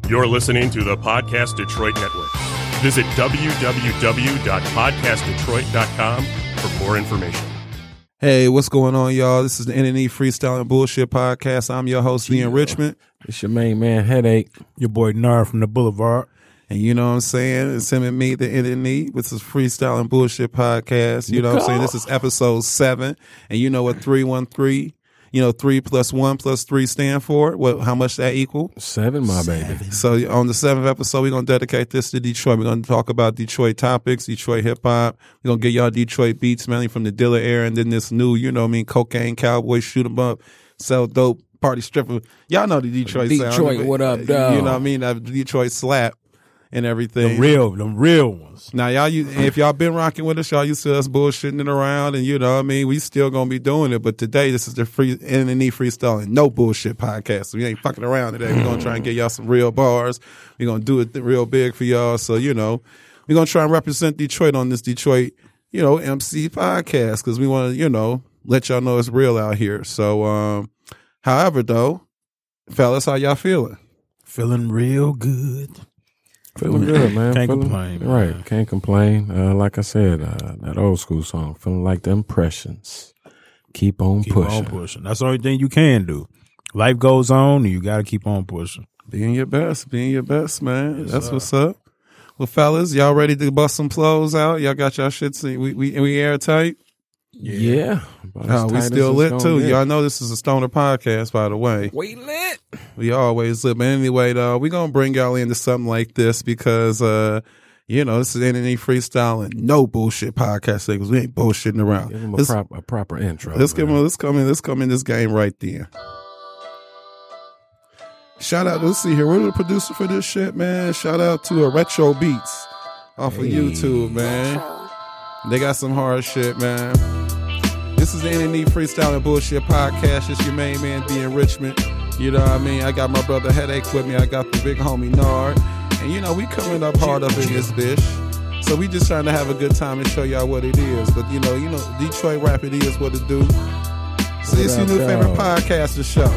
You're listening to the Podcast Detroit Network. Visit www.podcastdetroit.com for more information. Hey, what's going on, y'all? This is the NNE Freestyle and Bullshit Podcast. I'm your host, Ian Richmond. It's your main man, Headache. Your boy, Nard from the Boulevard. And you know what I'm saying? It's him and me, the NNE, with this Freestyle and Bullshit Podcast. You know what I'm saying? This is episode 7. And you know what 313, 3 plus 1 plus 3 stand for? How much that equal? 7, my baby. So on the 7th episode, we're going to dedicate this to Detroit. We're going to talk about Detroit topics, Detroit hip-hop. We're going to get y'all Detroit beats, mainly from the Dilla era, and then this new, cocaine cowboy, shoot 'em up, sell dope, party stripper. Y'all know the Detroit sound. Detroit, what up, dog? You know what I mean? That Detroit slap and everything. Them real ones. Now, if y'all been rocking with us, y'all used to us bullshitting it around, and you know what I mean? We still going to be doing it, but today, this is the NNE Freestyle and No Bullshit Podcast. So we ain't fucking around today. We're going to try and get y'all some real bars. We're going to do it real big for y'all. So, we're going to try and represent Detroit on this Detroit, MC podcast, because we want to, let y'all know it's real out here. So, however, though, fellas, how y'all feeling? Feeling real good. Feeling good, man. Can't complain. Man. Right, can't complain. Like I said, that old school song, feeling like the impressions. Keep on pushing. That's the only thing you can do. Life goes on, and you got to keep on pushing. Being your best, man. Yes, That's what's up. Well, fellas, y'all ready to bust some flows out? Y'all got y'all shit? We airtight? Yeah. We still lit too. Y'all know this is a stoner podcast, by the way. We lit. We always lit. But anyway, though, we're going to bring y'all into something like this because, this is NNE Freestyle and No Bullshit Podcast because we ain't bullshitting around. Give them a proper intro. Let's come in this game right then. Shout out, let's see here. We're the producer for this shit, man. Shout out to Retro Beats off of YouTube, man. They got some hard shit, man. This is the NNE Freestyle and Bullshit Podcast. It's your main man, D.N. Richmond. You know what I mean? I got my brother Headache with me. I got the big homie Nard. And, we coming up hard up in this bitch. So we just trying to have a good time and show y'all what it is. But, Detroit rap, it is what it do. So it's your new favorite podcaster show.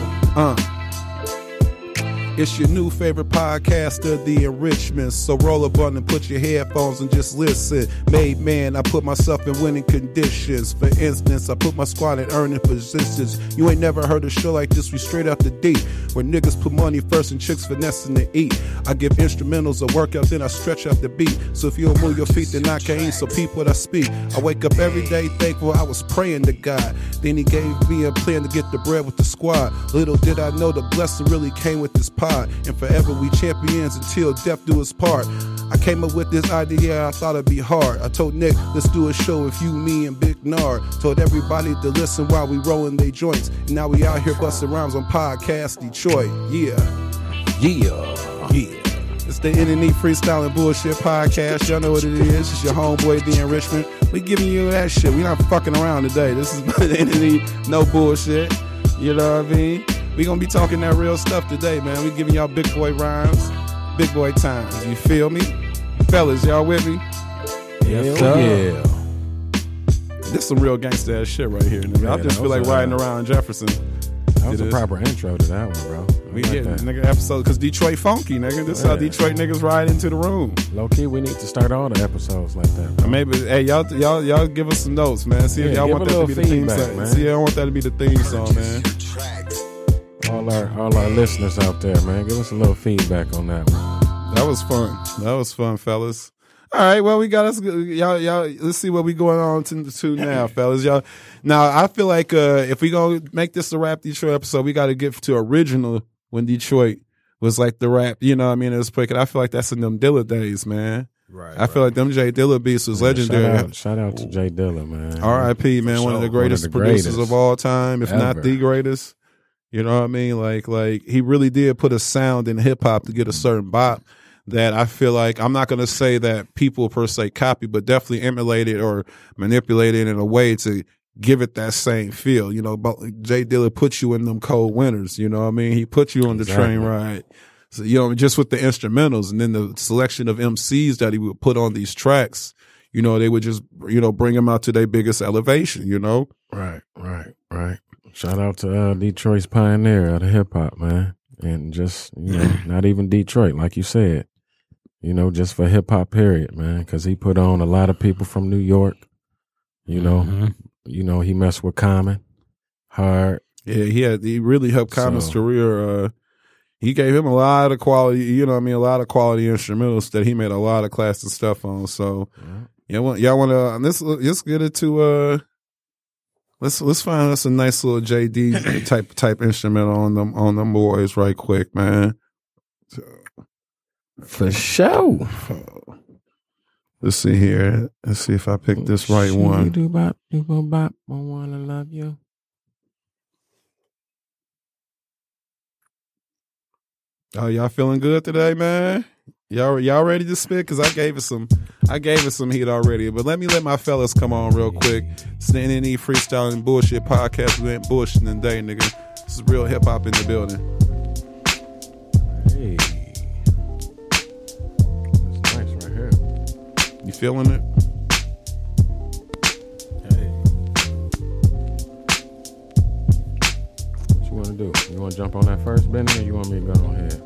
It's your new favorite podcaster, The Enrichment. So roll a button and put your headphones and just listen. Made man, I put myself in winning conditions. For instance, I put my squad in earning positions. You ain't never heard a show like this, we straight out the deep. Where niggas put money first and chicks finessing to eat. I give instrumentals a workout, then I stretch out the beat. So if you don't move your feet, then I can't. So peep what I speak. I wake up every day thankful I was praying to God. Then he gave me a plan to get the bread with the squad. Little did I know the blessing really came with this pod. And forever we champions until death do us part. I came up with this idea, I thought it'd be hard. I told Nick, let's do a show with you, me, and Big Nard. Told everybody to listen while we rolling they joints. And now we out here busting rhymes on Podcast Detroit. Yeah. It's the NNE Freestyle and Bullshit Podcast. Y'all know what it is. It's your homeboy, D.N. Richmond. We giving you that shit. We not fucking around today. This is the NNE, no bullshit. You know what I mean? We gonna be talking that real stuff today, man. We giving y'all big boy rhymes, big boy times. You feel me? Fellas, y'all with me? Yes, yeah. This some real gangsta ass shit right here, nigga. I just feel like riding around Jefferson. That was a proper intro to that one, bro. We get nigga episode because Detroit funky, nigga. This is how Detroit niggas ride into the room. Low key, we need to start all the episodes like that, bro. Maybe, hey, y'all give us some notes, man. See if y'all want that to be the theme song, man. See if y'all want that to be the theme song, man. All our listeners out there, man, give us a little feedback on that one. That was fun, fellas. All right, well, we got us, y'all. Let's see what we going on to now, fellas. Y'all, now I feel like if we gonna make this a rap Detroit episode, we got to get to original when Detroit was like the rap. You know what I mean? It was quick, and I feel like that's in them Dilla days, man. Right. I feel like them J Dilla beats was legendary. Shout out to J Dilla, man. R.I.P. man, one of the greatest producers of all time, if not the greatest. You know what I mean? Like he really did put a sound in hip hop to get a certain bop that I feel like, I'm not going to say that people per se copy, but definitely emulated or manipulated in a way to give it that same feel. You know, J Dilla puts you in them cold winters. You know what I mean? He put you on the train ride. So, just with the instrumentals and then the selection of MCs that he would put on these tracks, they would just, bring them out to their biggest elevation, Right. Shout out to Detroit's pioneer of the hip hop, man. and just, you know, not even Detroit, like you said, you know, just for hip hop period, man, because he put on a lot of people from New York, you know, he messed with Common hard. Yeah, he really helped Common's career. He gave him a lot of quality, you know what I mean, a lot of quality instrumentals that he made a lot of classic stuff on. So, y'all want to, let's get into, let's find us a nice little JD type instrumental on them boys right quick, man. For sure. Let's see here. Let's see if I picked this right one. Do bop, I wanna love you. Oh, y'all feeling good today, man? Y'all ready to spit? Cause I gave it some heat already. But let my fellas come on real quick. It's the NNE Freestyling Bullshit Podcast. We ain't bullshitting today, nigga. This is real hip hop in the building. Hey, that's nice right here. You feeling it? Hey, what you want to do? You want to jump on that first, Benny, or you want me to go on ahead?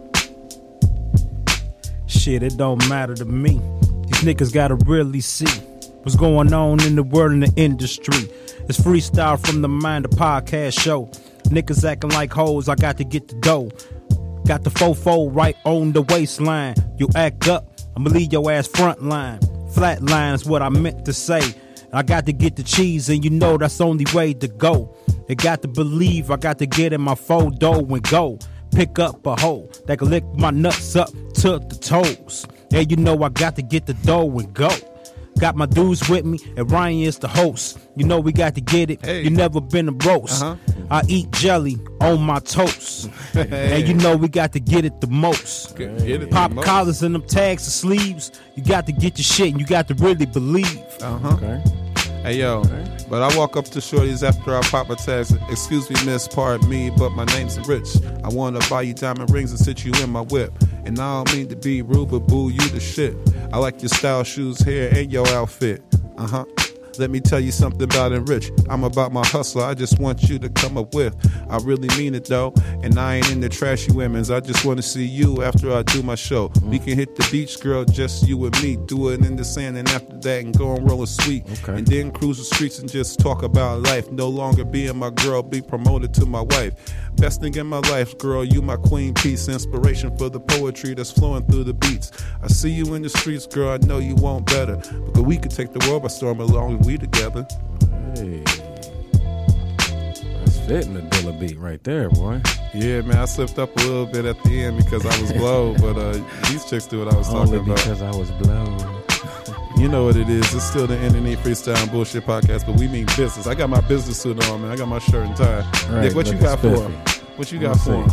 Shit, it don't matter to me. These niggas gotta really see what's going on in the world and the industry. It's freestyle from the mind, the podcast show. Niggas acting like hoes, I got to get the dough. Got the fofo right on the waistline. You act up, I'ma leave your ass front line. Flat line is what I meant to say. I got to get the cheese, and you know that's the only way to go. They got to believe I got to get in my photo and go. Pick up a hoe that can lick my nuts up to the toes. Yeah, you know I got to get the dough and go. Got my dudes with me, and Ryan is the host. You know we got to get it. Hey. You never been a roast. I eat jelly on my toast. And you know we got to get it the most. Pop collars and them tags and sleeves. You got to get your shit, and you got to really believe. Okay. Hey, yo, but I walk up to shorties after I pop a tags. Excuse me, miss, pardon me, but my name's Rich. I want to buy you diamond rings and sit you in my whip. And I don't mean to be rude, but boo, you the shit. I like your style, shoes, hair, and your outfit. Let me tell you something about Enrich. I'm about my hustle, I just want you to come up with. I really mean it though, and I ain't into trashy women's. I just want to see you after I do my show. We can hit the beach, girl, just you and me. Do it in the sand, and after that, and go and roll a sweet. Okay. And then cruise the streets and just talk about life. No longer being my girl, be promoted to my wife. Best thing in my life, girl, you my queen piece. Inspiration for the poetry that's flowing through the beats. I see you in the streets, girl, I know you want better. Because we could take the world by storm along we together. Hey, that's fitting the Dilla beat right there, boy. Yeah, man, I slipped up a little bit at the end because I was blowed, but these chicks do what I was talking about. Only because I was blowed. You know what it is. It's still the NNE Freestyle and Bullshit Podcast, but we mean business. I got my business suit on, man. I got my shirt and tie. Right, Nick, what you got for him? What you got for him?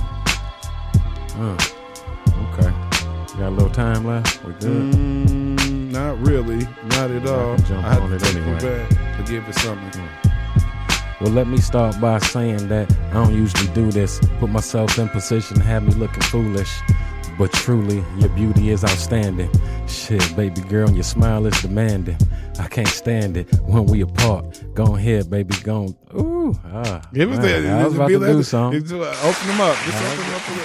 Okay. You got a little time left? We good? Not really. Not at all. I had to take it back to give it something. Well, let me start by saying that I don't usually do this. Put myself in position to have me looking foolish. But truly, your beauty is outstanding. Shit, baby girl, your smile is demanding. I can't stand it when we apart. Go ahead, baby, go. Ooh, Give us that. I was about to do something. Open them up. Just open them up.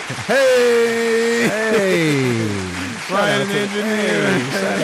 Hey! Ryan Engineer.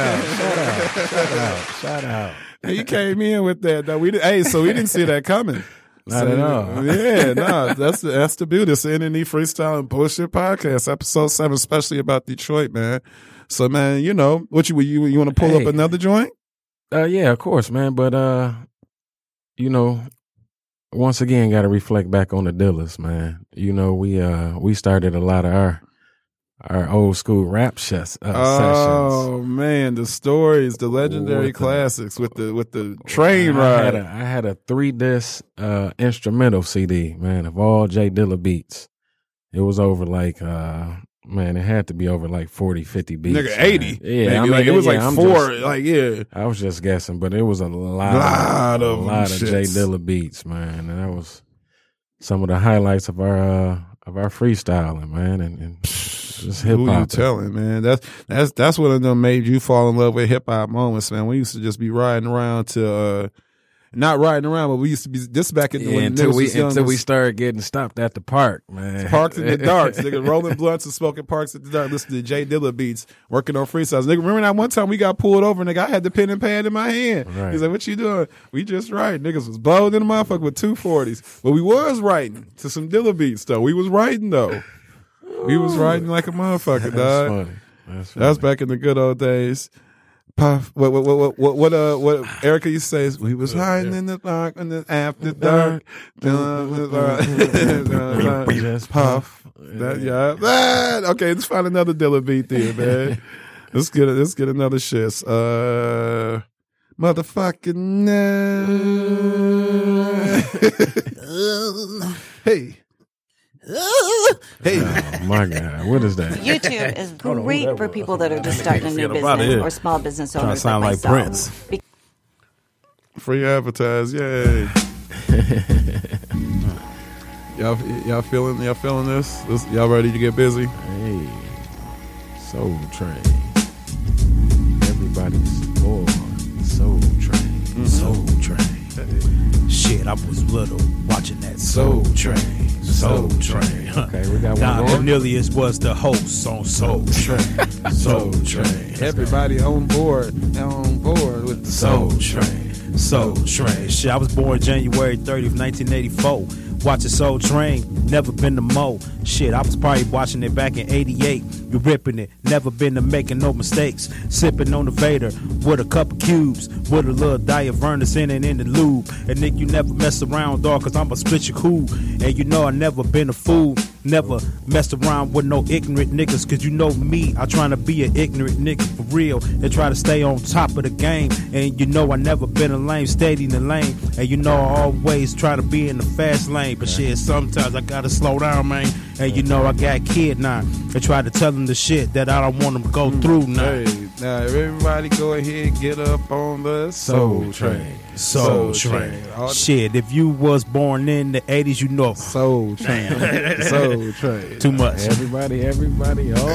Shout out. He came in with that, though. We didn't see that coming. Not at all. Yeah, no, that's the beauty. It's the NNE Freestyle and Bullshit Podcast, episode 7, especially about Detroit, man. So, man, you know, what you want to pull up another joint? Yeah, of course, man. But you know, once again, got to reflect back on the Dillas, man. You know, we started a lot of our old school rap sessions. Oh man, the stories, the legendary classics with the train ride. I had a 3-disc instrumental CD, man, of all J Dilla beats. It was over like man, it had to be over like 40, 50 beats. Nigga, 80. Yeah, I mean, it was like 4. I was just guessing, but it was a lot of J Dilla beats, man, and that was some of the highlights of our freestyling, man, and just hip hop. Who you telling, man? That's one of them made you fall in love with hip hop moments, man. We used to just be riding around to not riding around, but we used to be just back in when until was young, we started getting stopped at the park, man. Parks in the darks, nigga, rolling blunts and smoking parks at the dark, listening to Jay Dilla beats, working on freestyles. Nigga, remember that one time we got pulled over, nigga, I had the pen and pad in my hand. Right. He's like, what you doing? We just writing. Niggas was blowing in the motherfucker with 240s. But we was writing to some Dilla beats, though. We was writing, though. We was writing like a motherfucker, dog. Funny. That's That was back in the good old days. Puff. What Erica used to say is, we was hiding in the dark and then after dark. Just Puff. Okay, let's find another Dilla beat there, man. Let's get another shit. Motherfucking hey. Hey. Oh my God, what is that? YouTube is great for people that are just starting a new about business it. or small business Trying to owners sound like like myself. Prince. Free advertise, yay. y'all feeling this? Y'all ready to get busy? Hey, Soul Train. Everybody's bored. Soul Train. Soul Train. Shit, I was little watching that Soul Train. Soul Train. Okay, we got Don one more. Cornelius was the host on Soul Train. Soul Train. Everybody on board with the Soul Train. Soul Train. Shit, I was born January 30th, 1984. Watching Soul Train, never been to Mo. Shit, I was probably watching it back in 88. You ripping it, never been to making no mistakes. Sipping on the Vader with a couple cubes, with a little Diavernus in it in the lube. And Nick, you never mess around, dog, cause I'ma split your cool. And you know I never been a fool, never messed around with no ignorant niggas. Cause you know me, I tryna be an ignorant nigga for real. And try to stay on top of the game. And you know I never been a lame, steady in the lane. And you know I always try to be in the fast lane. But shit, sometimes I gotta slow down, man. And you know I got kid now. I try to tell them the shit that I don't want them to go through now. Hey, now everybody go ahead, get up on the Soul Train. Soul Train. Shit, if you was born in the 80s, you know. Soul Train. Soul Train. Too much. Everybody, all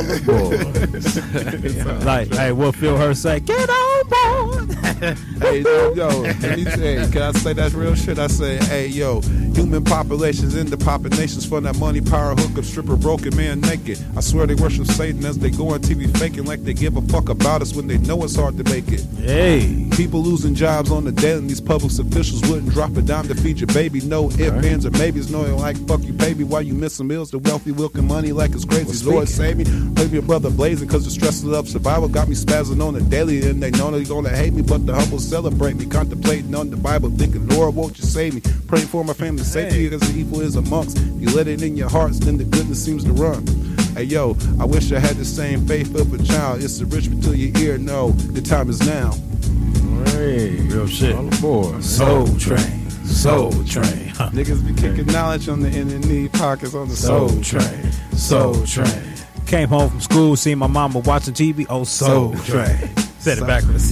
aboard. Like, hey, what Phil Hurst say? Get on board. Hey, yo, let me say, can I say that real shit? I say, hey, yo, human populations in the populations from that money, power, hookup, stripper, broken man naked. I swear they worship Satan as they go on TV faking like they give a fuck about us when they know it's hard to make it. Hey. People losing jobs on the daily, and these public officials wouldn't drop a dime to feed your baby. No ifs, ands, or maybes, knowing like fuck you, baby. Why you missing meals? The wealthy wilking money like it's crazy. Lord save me. Play me a brother blazing cause the stress of survival got me spazzing on the daily. And they know they're gonna hate me, but the humble celebrate me. Contemplating on the Bible, thinking, Lord, won't you save me? Praying for my family's safety because the evil is amongst. You let it in your hearts, then the goodness seems to run. Hey yo, I wish I had the same faith of a child. It's the rich till your ear. No, the time is now. Hey, Real shit. all aboard. Soul Train. Soul Train. Huh. Niggas be kicking knowledge on the enemy pockets on the Soul Train. Soul Train. Came home from school, seen my mama watching TV. Oh, Soul Train. Said it backwards.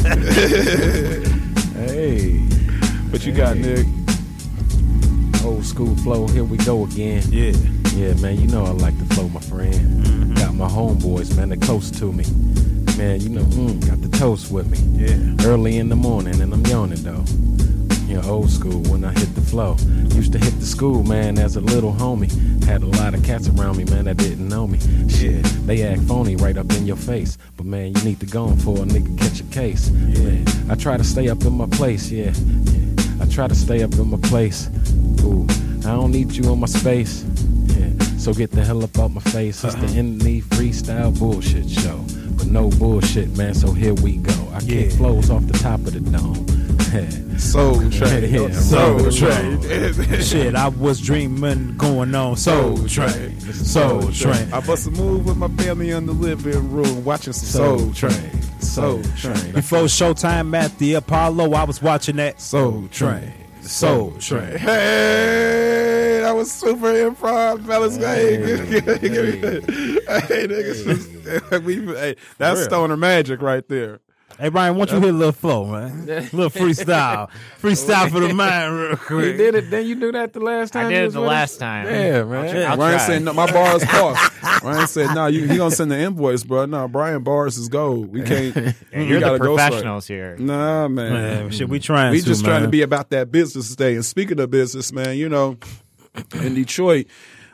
Hey, What you got, Nick? old school flow. Here we go again. Yeah. Yeah, man, you know I like the flow, my friend. Got my homeboys, man, they're close to me. Man, you know, got the toast with me. Yeah. Early in the morning, and I'm yawning, though. You know, old school, when I hit the flow. Used to hit the school, man, as a little homie. Had a lot of cats around me, man, that didn't know me. Shit, they act phony right up in your face. But, man, you need to go on for a nigga catch a case. Man, I try to stay up in my place, yeah. I try to stay up in my place. Ooh, I don't need you on my space. Yeah, so get the hell up out my face. It's the Indie Freestyle Bullshit Show. But no bullshit, man, so here we go. I kick flows off the top of the dome. Soul Train. Yeah, Soul Train. Shit, I was dreaming going on Soul Train. Soul Train. I bust a move with my family in the living room watching some Soul Train. Soul Train. Before Showtime at the Apollo, I was watching that Soul Train. Soul Train. Hey, that was super improv, fellas. Hey, niggas. Hey, that's stoner magic right there. Hey, Brian, why don't you hit a little flow, man? A little freestyle. Freestyle for the mind real quick. You did it. Then you do that the last time? I did it the last time. Yeah, man. Brian said, no, my bars cost. Brian said, no, he going to send the invoice, bro. No, Brian bars is gold. We can't. You're the professionals here. Nah, man. Shit, we trying to be about that business today. And speaking of business, man, you know, in Detroit,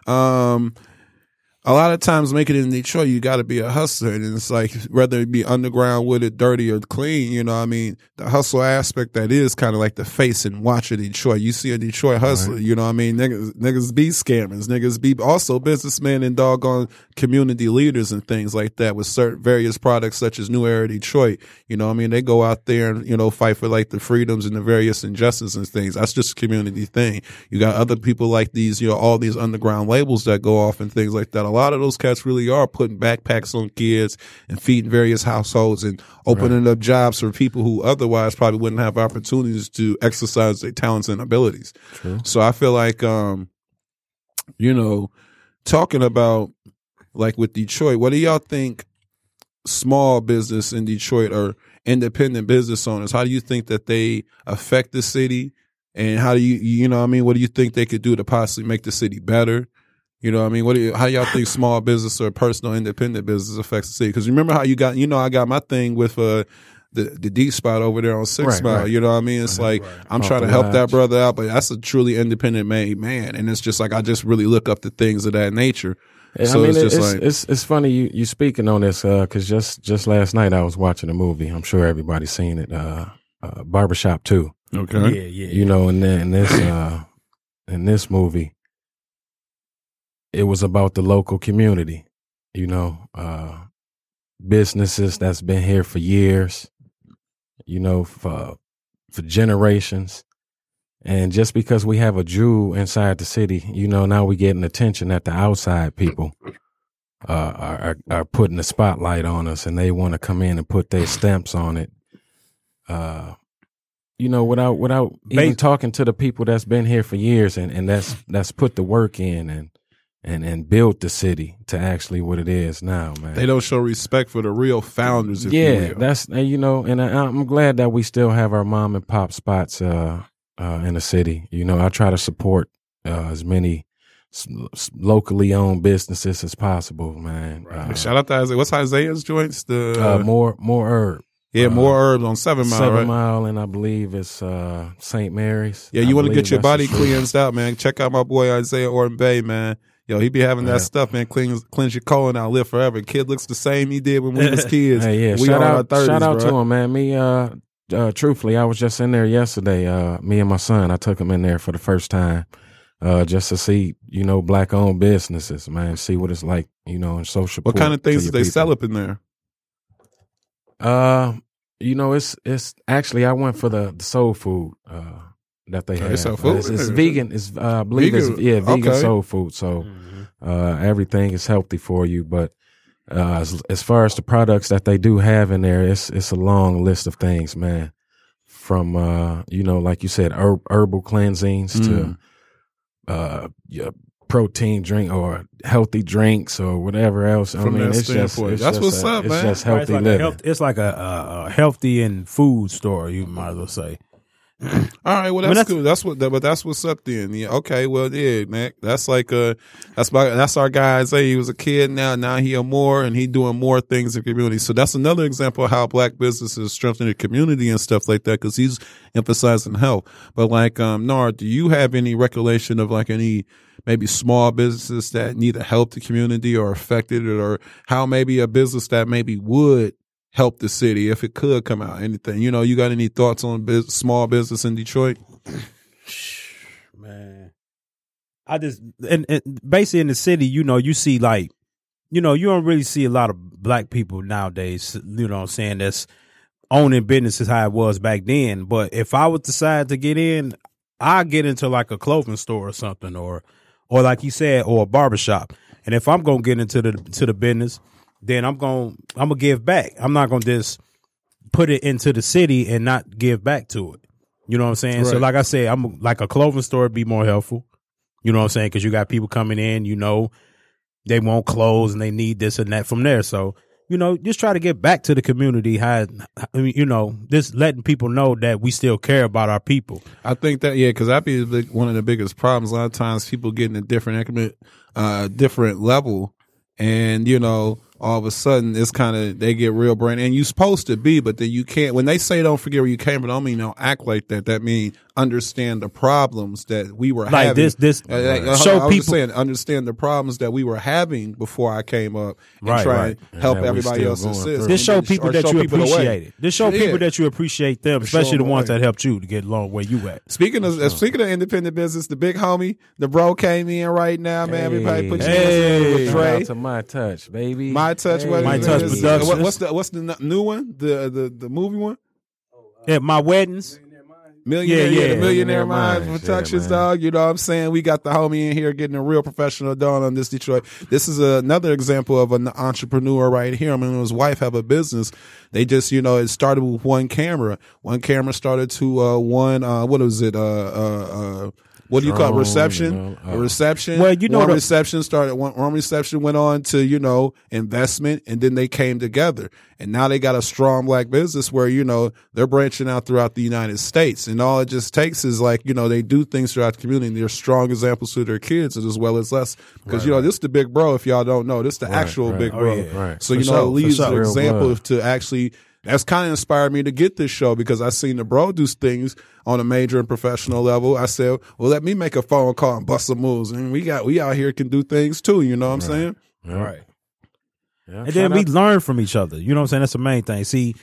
a lot of times making it in Detroit, you got to be a hustler. And it's like, whether it be underground with it, dirty or clean, you know what I mean? The hustle aspect, that is kind of like the face and watch of Detroit. You see a Detroit hustler, you know what I mean? Niggas be scammers. Niggas be also businessmen and doggone community leaders and things like that with certain various products such as New Era Detroit. You know what I mean? They go out there and, you know, fight for like the freedoms and the various injustices and things. That's just a community thing. You got other people like these, you know, all these underground labels that go off and things like that. A lot of those cats really are putting backpacks on kids and feeding various households and opening up jobs for people who otherwise probably wouldn't have opportunities to exercise their talents and abilities. True. So I feel like, you know, talking about like with Detroit, what do y'all think small business in Detroit or independent business owners, how do you think that they affect the city? And how do you know what I mean? What do you think they could do to possibly make the city better? You know what I mean? How y'all think small business or personal independent business affects the city? Because remember how you got, you know, I got my thing with the D spot over there on 6 Mile. You know what I mean? It's like I'm trying to help that brother out, but that's a truly independent made man. And it's just like I just really look up to things of that nature. So I mean, it's funny you speaking on this because just last night I was watching a movie. I'm sure everybody's seen it. Barbershop 2. Okay. Yeah. You know, and then in this movie, it was about the local community, you know, businesses that's been here for years, you know, for generations. And just because we have a Jew inside the city, you know, now we getting attention that the outside people are putting the spotlight on us and they want to come in and put their stamps on it. You know, without even talking to the people that's been here for years and that's put the work in and build the city to actually what it is now, man. They don't show respect for the real founders. If you will. That's, you know, and I'm glad that we still have our mom and pop spots in the city. You know, I try to support as many locally owned businesses as possible, man. Shout out to Isaiah. What's Isaiah's joints? The more herb. Yeah, more herbs on 7 Mile. 7 Mile, and I believe it's St. Mary's. Yeah, you want to get your body cleansed out, man. Check out my boy Isaiah Orton Bay, man. Yo, he be having that stuff, man. Cleanse your colon out, live forever. Kid looks the same he did when we was kids. Hey, yeah, we shout out 30s, shout out bro. to him, man. Me, truthfully, I was just in there yesterday. Me and my son, I took him in there for the first time, just to see, you know, black owned businesses, man. See what it's like, you know, and social. What kind of things do they sell up in there? You know, it's actually I went for the soul food that they have. It's vegan. It's I believe vegan? It's vegan soul food. So everything is healthy for you. But as far as the products that they do have in there, it's a long list of things, man. From you know, like you said, herbal cleansings to protein drink or healthy drinks or whatever else. From that standpoint, that's what's up, man. It's just healthy living. It's like a healthy and food store, you might as well say. All right, well that's good. That's what's up then. Yeah, okay, well yeah, man. That's like that's our guy Isaiah. He was a kid now he a more and he doing more things in the community. So that's another example of how black businesses strengthen the community and stuff like that because he's emphasizing health. But like Nard, do you have any recollection of like any maybe small businesses that need to help the community or affected it, or how maybe a business that maybe would help the city if it could come out? Anything, you know, you got any thoughts on small business in Detroit? Man, I just and basically in the city, you know, you see like, you know, you don't really see a lot of black people nowadays, you know what I'm saying, that's owning businesses how it was back then. But if I would decide to get in, I get into like a clothing store or something, or like you said, or a barbershop. And if I'm gonna get into the business, then I'm gonna give back. I'm not gonna just put it into the city and not give back to it. You know what I'm saying? Right. So like I said, I'm like a clothing store would be more helpful. You know what I'm saying? Because you got people coming in, you know, they want clothes and they need this and that from there. So just try to get back to the community. Just letting people know that we still care about our people. I think that, because that'd be one of the biggest problems. A lot of times people get in a different level, and, all of a sudden it's kind of, they get real brain, and you're supposed to be, but then you can't. When they say don't forget where you came from, I don't mean don't act like that. That means understand the problems that we were having. Show people, understand the problems that we were having before I came up, and try and help everybody else assist. This show people that you appreciate it. This show people that you appreciate them, especially the ones that helped you to get along where you at. Speaking of independent business, the big homie, the bro came in right now, man. Everybody put your hands in with Dre. Shout out to My Touch, baby. My Touch, My Touch Productions. What's the new one? The movie one? Yeah, My Weddings. The Millionaire Minds Productions, dog. You know what I'm saying? We got the homie in here getting a real professional done on this Detroit. This is another example of an entrepreneur right here. I mean, his wife have a business. They just, it started with one camera. One camera started to what was it? What do you call it? Reception? A reception. Well, one reception went on to, investment, and then they came together. And now they got a strong black business where, they're branching out throughout the United States. And all it just takes is they do things throughout the community. And they're strong examples to their kids as well as us. Because, this is the big bro, if y'all don't know. This is the actual big bro. Right. So, it leaves an example to actually. That's kind of inspired me to get this show, because I seen the bro do things on a major and professional level. I said, well, let me make a phone call and bust some moves. And we out here can do things too. You know what I'm saying? Right. Yeah, and then we learn from each other. You know what I'm saying? That's the main thing. See,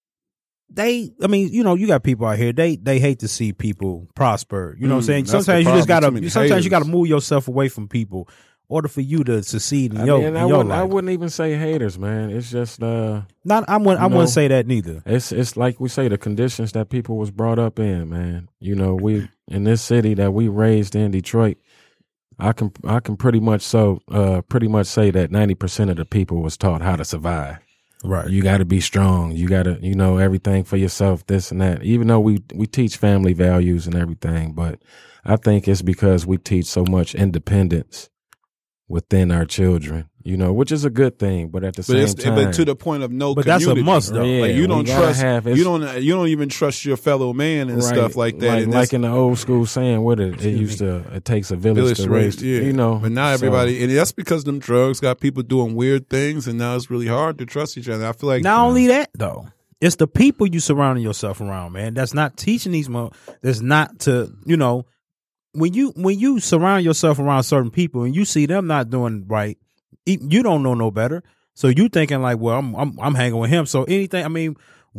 you got people out here, they hate to see people prosper. You know what I'm saying? Sometimes you gotta move yourself away from people in order for you to succeed in your life. I wouldn't even say haters, man. It's just I wouldn't say that neither. It's like we say, the conditions that people was brought up in, man. We in this city that we raised in, Detroit, I can pretty much say that 90% of the people was taught how to survive. Right. You got to be strong. You got to, everything for yourself, this and that. Even though we teach family values and everything, but I think it's because we teach so much independence within our children, which is a good thing, but at the same time, but to the point of no community. That's a must, though. Yeah, you don't trust, you don't even trust your fellow man and stuff like that. Like in the old school saying, it takes a village to raise, But now everybody, and that's because them drugs got people doing weird things, and now it's really hard to trust each other. I feel like not only that though, it's the people you surrounding yourself around, man. That's not teaching these. That's not to When you surround yourself around certain people and you see them not doing right, you don't know no better. So you thinking like, well, I'm hanging with him. So anything,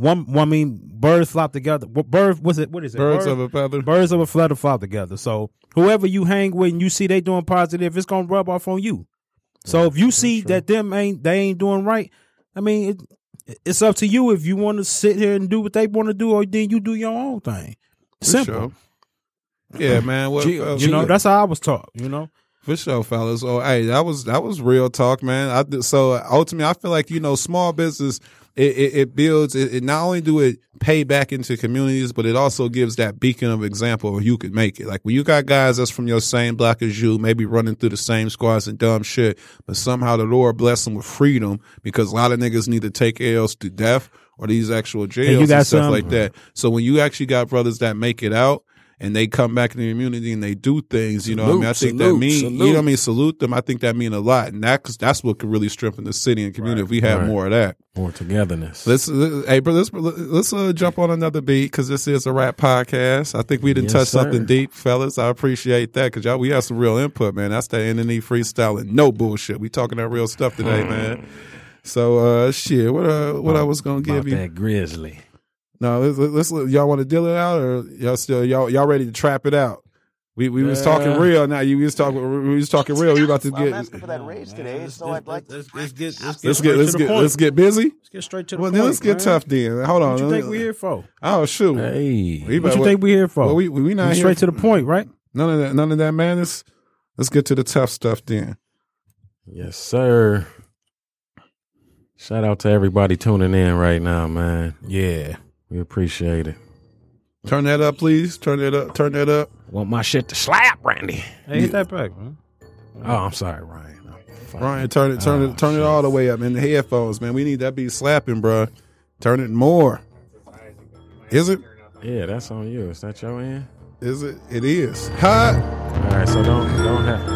birds flop together. What is it? Birds of a feather. Birds of a feather flop together. So whoever you hang with and you see they doing positive, it's gonna rub off on you. So if you see that they ain't doing right, it's up to you if you want to sit here and do what they want to do, or then you do your own thing. Simple. Sure. Yeah, man. That's how I was taught. For sure, fellas. Oh, hey, that was real talk, man. So ultimately, I feel like small business it builds. It not only do it pay back into communities, but it also gives that beacon of example where you could make it. Like when you got guys that's from your same block as you, maybe running through the same squads and dumb shit, but somehow the Lord bless them with freedom, because a lot of niggas need to take L's to death or these actual jails and stuff like that. So when you actually got brothers that make it out, and they come back in the community and they do things, I think that means, salute them. I think that mean a lot. And that's what could really strengthen the city and community if we have more of that. More togetherness. Let's jump on another beat, because this is a rap podcast. I think we didn't touch something deep, fellas. I appreciate that, because we have some real input, man. That's the NNE freestyling. No bullshit. We talking that real stuff today, man. So, what I was going to give you. That grizzly. No, let's y'all want to deal it out, or y'all ready to trap it out? We was talking real. Now we was talking real. We about to get. I'm asking for that raise today, so I'd like to. Let's get busy. Let's get straight to the point. Well, then let's get tough. Then hold on. What you think we here for? Oh shoot! Hey, what you think we here for? Well, we not here straight to the point, right? None of that madness. Let's get to the tough stuff then. Yes, sir. Shout out to everybody tuning in right now, man. Yeah. We appreciate it. Turn that up, please. Turn that up. Want my shit to slap, Randy. Hey, hit that back, man. Oh, I'm sorry, Ryan. Ryan, turn it all the way up in the headphones, man. We need that beat slapping, bro. Turn it more. Is it? Yeah, that's on you. Is that your end? Is it? It is. Hot. All right, so don't have.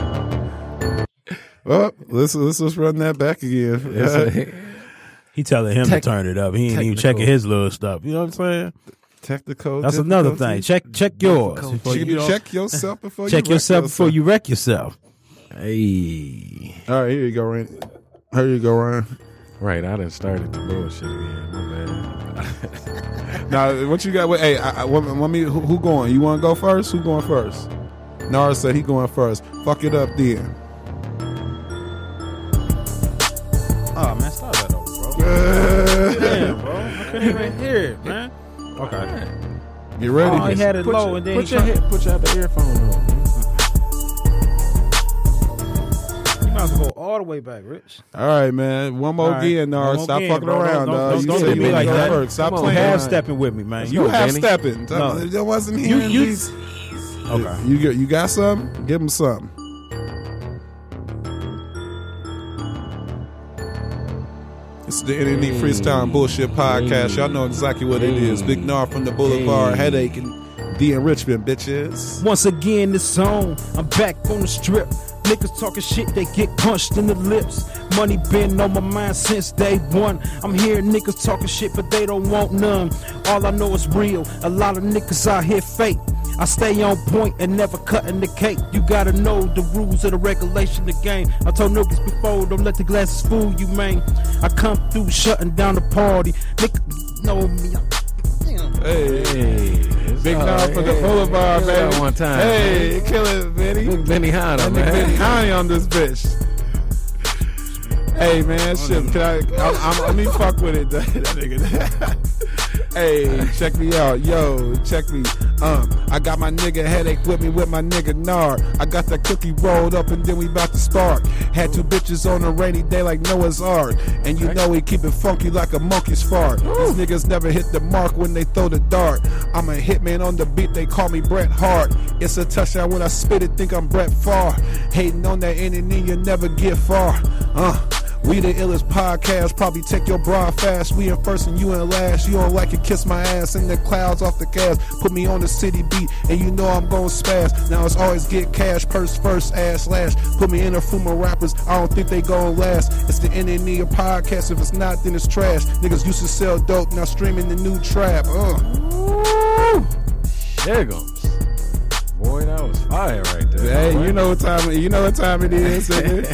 Well, let's run that back again. He telling him to turn it up. He ain't even checking his little stuff. You know what I'm saying? Technical. That's another thing. Check yours. Check yourself before check yourself before you wreck yourself. Hey. All right, here you go, Ryan. Right, I done started the bullshit again. My bad. Now, what you got? Hey, want me? Who going? You want to go first? Who going first? Nara said he going first. Fuck it up, then. Oh man, stop that over, bro. Damn, bro. I couldn't even hear it, man. Okay. Get ready. Oh, he had it low, and then put your the earphone on. You might as well go all the way back, Rich. All right, man. One more again, Nara. Stop fucking around, dog. Don't do me like that. Stop playing. Half stepping with me, man. You half stepping. There wasn't hearing these. Okay. You got something? Give him something. It's the NNE Freestyle and Bullshit Podcast. Y'all know exactly what it is. Big Nar from the Boulevard, Headache, and the Enrichment, bitches. Once again, this song, I'm back on the strip. Niggas talking shit, they get punched in the lips. Money been on my mind since day one. I'm hearing niggas talking shit, but they don't want none. All I know is real. A lot of niggas out here fake. I stay on point and never cutting the cake. You gotta know the rules of the regulation of the game. I told niggas before, don't let the glasses fool you, man. I come through shutting down the party. Niggas know me. Hey, Big Nar for the Boulevard, baby. One time. Hey, kill it, Benny. Big Benny Hanna, man. Benny Hanna on this bitch. Hey, man, shit. Let me fuck with it, that nigga. Hey, check me out. Yo, check me. I got my nigga Headache with me with my nigga Nar. I got that cookie rolled up and then we about to start. Had two bitches on a rainy day like Noah's Ark. And you know we keep it funky like a monkey's fart. These niggas never hit the mark when they throw the dart. I'm a hitman on the beat, they call me Bret Hart. It's a touchdown when I spit it, think I'm Brett Favre. Hating on that NNE, you'll never get far. We the illest podcast, probably take your bra fast. We in first and you in last. You don't like it, kiss my ass in the clouds off the gas. Put me on the city beat and you know I'm gon' spaz. Now it's always get cash, purse first, ass last. Put me in a full of rappers, I don't think they gon' last. It's the NNE podcast, if it's not then it's trash. Niggas used to sell dope, now streaming the new trap. There goes. Boy, that was fire right there. Hey, you know what time it is, nigga.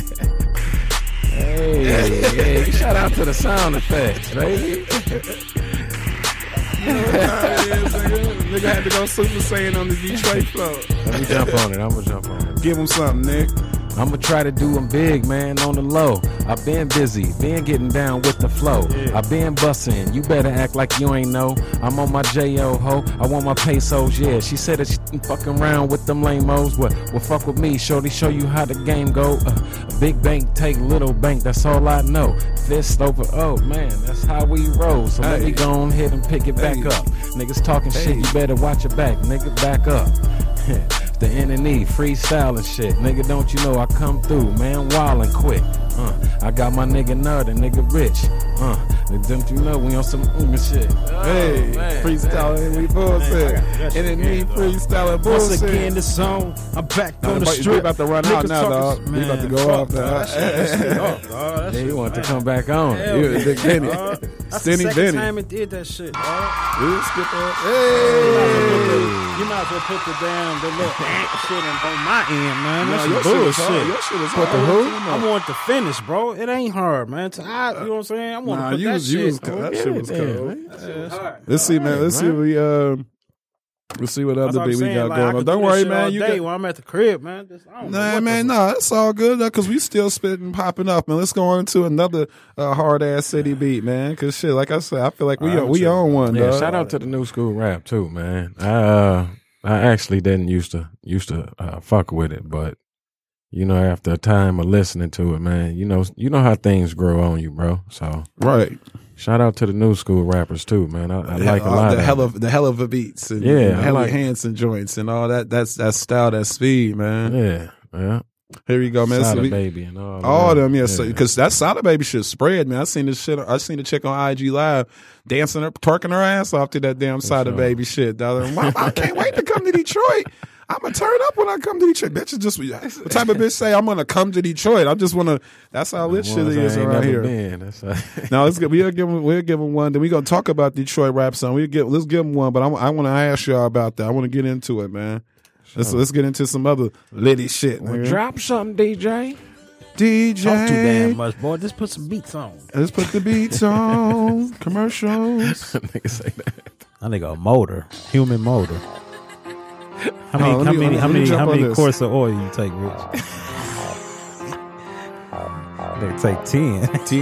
Hey, shout out to the sound effects, baby. You know what time it is, nigga had to go Super Saiyan on the Detroit floor. Let me jump on it. I'm gonna jump on it. Give him something, Nick. I'm gonna try to do them big, man, on the low. I've been busy, been getting down with the flow. I've been bussin', you better act like you ain't know. I'm on my J.O. ho, I want my pesos, yeah. She said that she fucking around with them lame-os. Well, fuck with me, shorty, show you how the game go. A big bank take little bank, that's all I know. Fist over, oh man, that's how we roll. So let me go on ahead and pick it back up. Niggas talking shit, you better watch your back, nigga, back up. The NNE, freestyle and shit. Nigga, don't you know I come through, man, wild and quick. I got my nigga Nerd and nigga Rich. Don't you know we on some shit? Hey, freestyling, we bullshit. NNE freestyling bullshit. Once again, the song, I'm back on the street. We about to run out now, dog. We about to go off now. Yeah, you want to come back on. You Big Benny. That's the second time it did that shit, dog. We'll skip on. You might as well put the little shit on my end, man. That's bullshit. Your shit is Put the who? I want to finish, bro. It ain't hard, man. You know what I'm saying? I want to put that shit. That shit was cold. Let's see, man. Let's see what other beat we got going on. Don't worry, man. You when I'm at the crib, man. It's all good because we still spitting, popping up, man. Let's go on to another hard ass city beat, man. Because shit, like I said, I feel like we own one. Yeah, dog. shout out to the new school rap too, man. I actually didn't used to fuck with it, but you know, after a time of listening to it, man, you know how things grow on you, bro. So right. Shout out to the new school rappers too, man. I like a lot of the hell of a beats and Helly Hansen joints and all that. That's style, that speed, man. Yeah. Here you go, man. Sada Baby and all them, yeah. Because that Sada Baby shit spread, man. I seen this shit. I seen the chick on IG Live dancing, twerking her ass off to that damn Sada Baby shit. I can't wait to come to Detroit. I'm gonna turn up when I come to Detroit. Bitch, just the type of bitch say I'm gonna come to Detroit. I just wanna. That's how lit shit is around here. Now let's get. We'll give him one. Then we gonna talk about Detroit rap song. Let's give him one. But I want to ask y'all about that. I want to get into it, man. Let's get into some other litty shit. Well, drop something, DJ. Talk too damn much, boy. Just put some beats on. Let's put the beats on. Commercials. Nigga say that. I think a motor, human motor. How many quarts of oil you take, Rich? They take 10.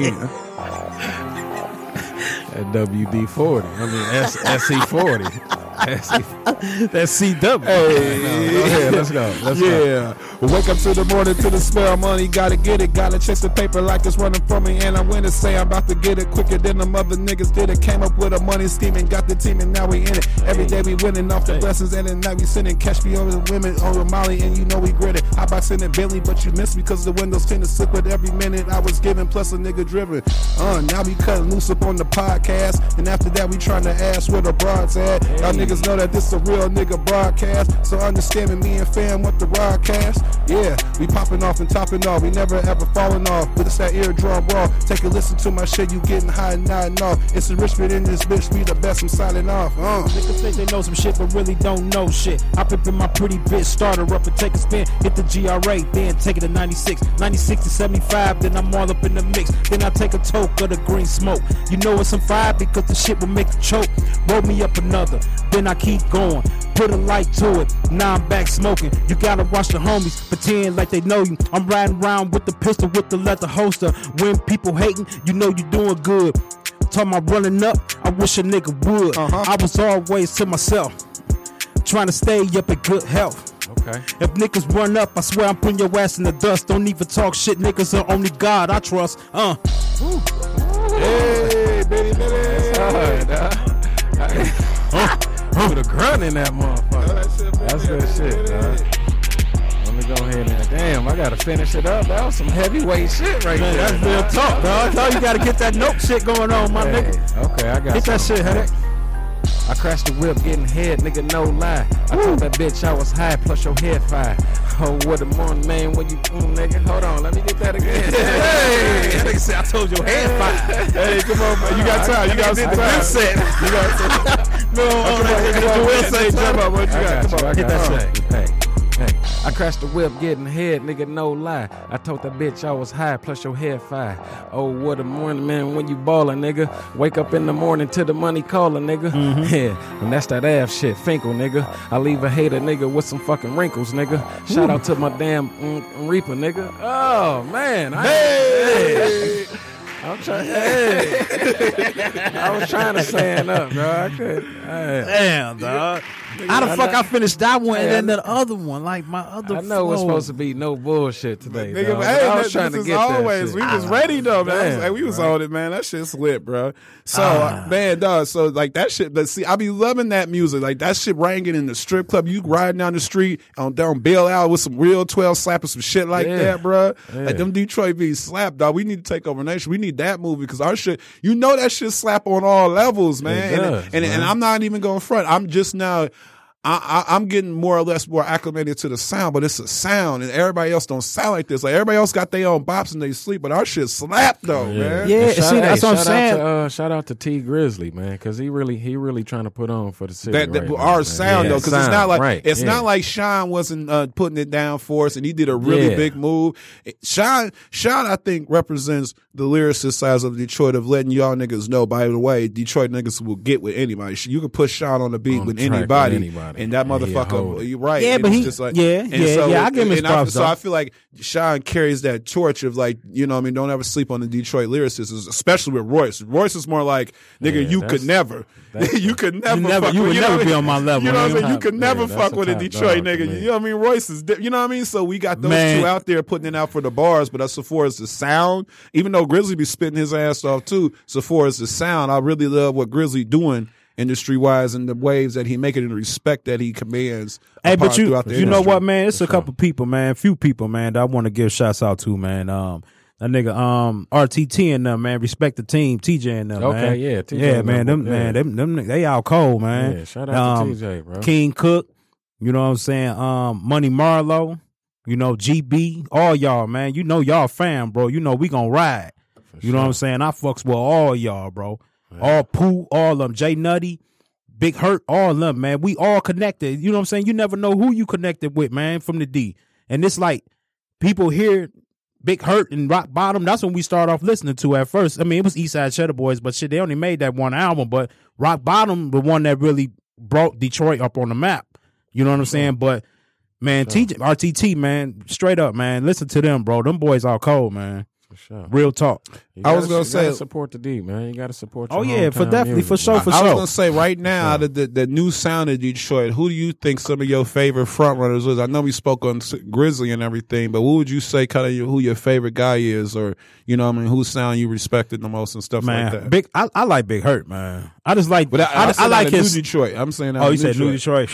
That WD-40. I mean, SC-40. That's CW. Hey, go ahead, let's go. Well, wake up to the morning to the smell of money. Gotta get it. Gotta chase the paper like it's running from me. And I'm winning. Say I'm about to get it quicker than the other niggas did it. Came up with a money scheme and got the team, and now we in it. Every day we winning off the blessings, and then now we sending cash me over the women over Molly, and you know we grit it. I about sending Bentley, but you missed because the windows tend to slip with every minute I was giving, plus a nigga driven. Now we cutting loose up on the podcast, and after that we trying to ask where the broads at. Y'all niggas know that this a real nigga broadcast, so understand me and fam what the broadcast. Yeah, we popping off and topping off, we never ever falling off, but it's that eardrum raw. Take a listen to my shit, you getting high and nodding off. It's enrichment in this bitch, we the best, I'm signing off. Niggas think they know some shit, but really don't know shit. Hop up in my pretty bitch, start her up and take a spin, hit the GRA, then take it to 96 to 75, then I'm all up in the mix. Then I take a toke of the green smoke. You know it's some fire because the shit will make you choke. Roll me up another, then I keep going, put a light to it. Now I'm back smoking. You gotta watch the homies pretend like they know you. I'm riding around with the pistol with the leather holster. When people hating, you know you doing good. Talking about running up, I wish a nigga would. I was always to myself, trying to stay up in good health. Okay. If niggas run up, I swear I'm putting your ass in the dust. Don't even talk shit, niggas are only God I trust. Hey, bitty. Put a grunt in that motherfucker. That's good shit, dog. Let me go ahead and damn, I gotta finish it up. That was some heavyweight shit right there. That's real talk, dog. That's all you gotta get that note shit going on, my nigga. Okay, I got get that shit, Headache. I crashed the whip, getting head, nigga, no lie. I told that bitch I was high, plus your head fire. Oh, what a morning, man, when you, nigga. Hold on, let me get that again. Hey, that nigga said I told your head fire. Hey, come on, man. You got time. You got some time. You got some. No, you will say, jump up. What you got? Come on, get that shit. Hey, I crashed the whip, getting head, nigga, no lie. I told that bitch I was high, plus your head fire. Oh, what a morning, man, when you ballin', nigga. Wake up in the morning to the money calling, nigga. Yeah, and that's that ass shit, Finkel, nigga. I leave a hater, nigga, with some fucking wrinkles, nigga. Shout out to my damn Reaper, nigga. Oh, man. Hey! I'm trying. Hey, I was trying to stand up, bro. I couldn't. Damn, dog. How the fuck I finished that one and then the other one, like my other? I know it's supposed to be no bullshit today, nigga. Hey, I was trying to get always. that shit. We was ready though, man. We was on it, man. That shit's lit, bro. So, man, dog. So, like that shit. But see, I be loving that music. Like that shit ringing in the strip club. You riding down the street down Belle Isle with some real 12 slapping some shit like that, bro. Like them Detroit beats slap, dog. We need to take over nation. We need that movie because our shit. You know that shit slap on all levels, man. And I'm not even going front. I'm just now. I'm getting more or less more acclimated to the sound, but it's a sound, and everybody else don't sound like this. Like everybody else got their own bops and they sleep, but our shit slap though, man. Yeah, see, that's what I'm saying. Shout out to T Grizzly, man, because he really trying to put on for the city. Our sound though, because it's not like not like Sean wasn't putting it down for us, and he did a really big move. Sean, I think represents the lyricist side of Detroit of letting y'all niggas know. By the way, Detroit niggas will get with anybody. You can put Sean on the beat with anybody. And that motherfucker, you're right. Yeah, but he, just like, I give him his props. So I feel like Sean carries that torch of like, you know what I mean, don't ever sleep on the Detroit lyricists, especially with Royce. Royce is more like, nigga, you could never. You could never. You would never be on my level. You know what I'm saying? You could never fuck with a Detroit nigga. You know what I mean? Royce is, you know what I mean? So we got those two out there putting it out for the bars, but as far as the sound, even though Grizzly be spitting his ass off too, so far as the sound, I really love what Grizzly doing industry wise, and the waves that he making and the respect that he commands. Hey, but you know industry. what, man? It's a couple people, man, few people, man, that I want to give shouts out to, man. That nigga, RTT and them, man, respect the team, TJ and them, man. Okay, yeah, TJ yeah, man, them, they out cold, man. Yeah, shout out to TJ, bro. King Cook, you know what I'm saying? Money Marlowe, you know, GB, all y'all, man. You know y'all fam, bro. You know we gonna ride. You know what I'm saying? I fucks with all y'all, bro. Yeah. All Pooh, all of them. J Nutty, Big Hurt, all of them, man. We all connected. You know what I'm saying? You never know who you connected with, man, from the D. And it's like people hear Big Hurt and Rock Bottom. That's when we start off listening to at first. I mean, it was Eastside Cheddar Boys, but shit, they only made that one album. But Rock Bottom, the one that really brought Detroit up on the map. You know what I'm saying? But, man, TJ, RTT, man, straight up, man, listen to them, bro. Them boys all cold, man. Sure. Real talk. I was gonna say support the D, man. You gotta support. Your for definitely music, for sure, man. for I sure. was gonna say right now the new sound of Detroit. Who do you think some of your favorite frontrunners is? I know we spoke on Grizzly and everything, but what would you say kind of who your favorite guy is, or you know, what I mean, whose sound you respected the most and stuff man, like that? I like Big Hurt, man. I just like, But I like his New Detroit. I'm saying, you said New Detroit.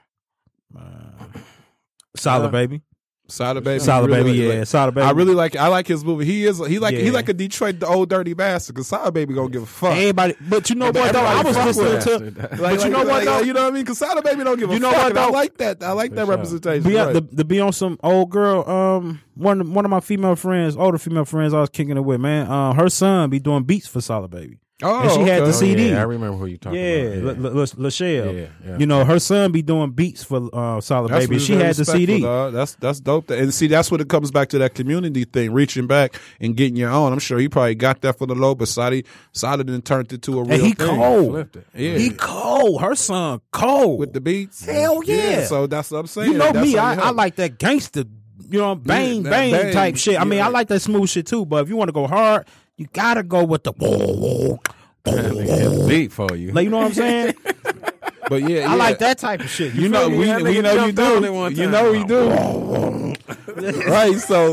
Solid Baby. Solid Baby, Solid Baby, yeah, Solid Baby. I like his movie. He like a Detroit, the old dirty bastard. Cause Solid Baby gonna give a fuck. Anybody, but you know what though? I was listening to, but you know what though? You know what I mean? Cause Solid Baby don't give a fuck. You know what though? I like that. I like that representation. To be on some old girl. One of my female friends, older female friends, I was kicking it with, man. Her son be doing beats for Solid Baby. Oh, and she had the CD. Yeah, I remember who you talking about. Lachelle. Yeah. You know, her son be doing beats for Solid Baby. She had the CD. That's dope. And see, that's what it comes back to, that community thing, reaching back and getting your own. I'm sure he probably got that for the low, but Solid then turned it to a real and he thing. Cold. Flipped it. Yeah. He cold. Her son cold. With the beats. Hell yeah. So that's what I'm saying. You know that's me, I like that gangster, you know, bang type shit. I mean, I like that smooth shit too, but if you want to go hard, you gotta go with the whoa. Beat for you. Like, you know what I'm saying? But yeah, I like that type of shit. We know you do. You know we do. Right, so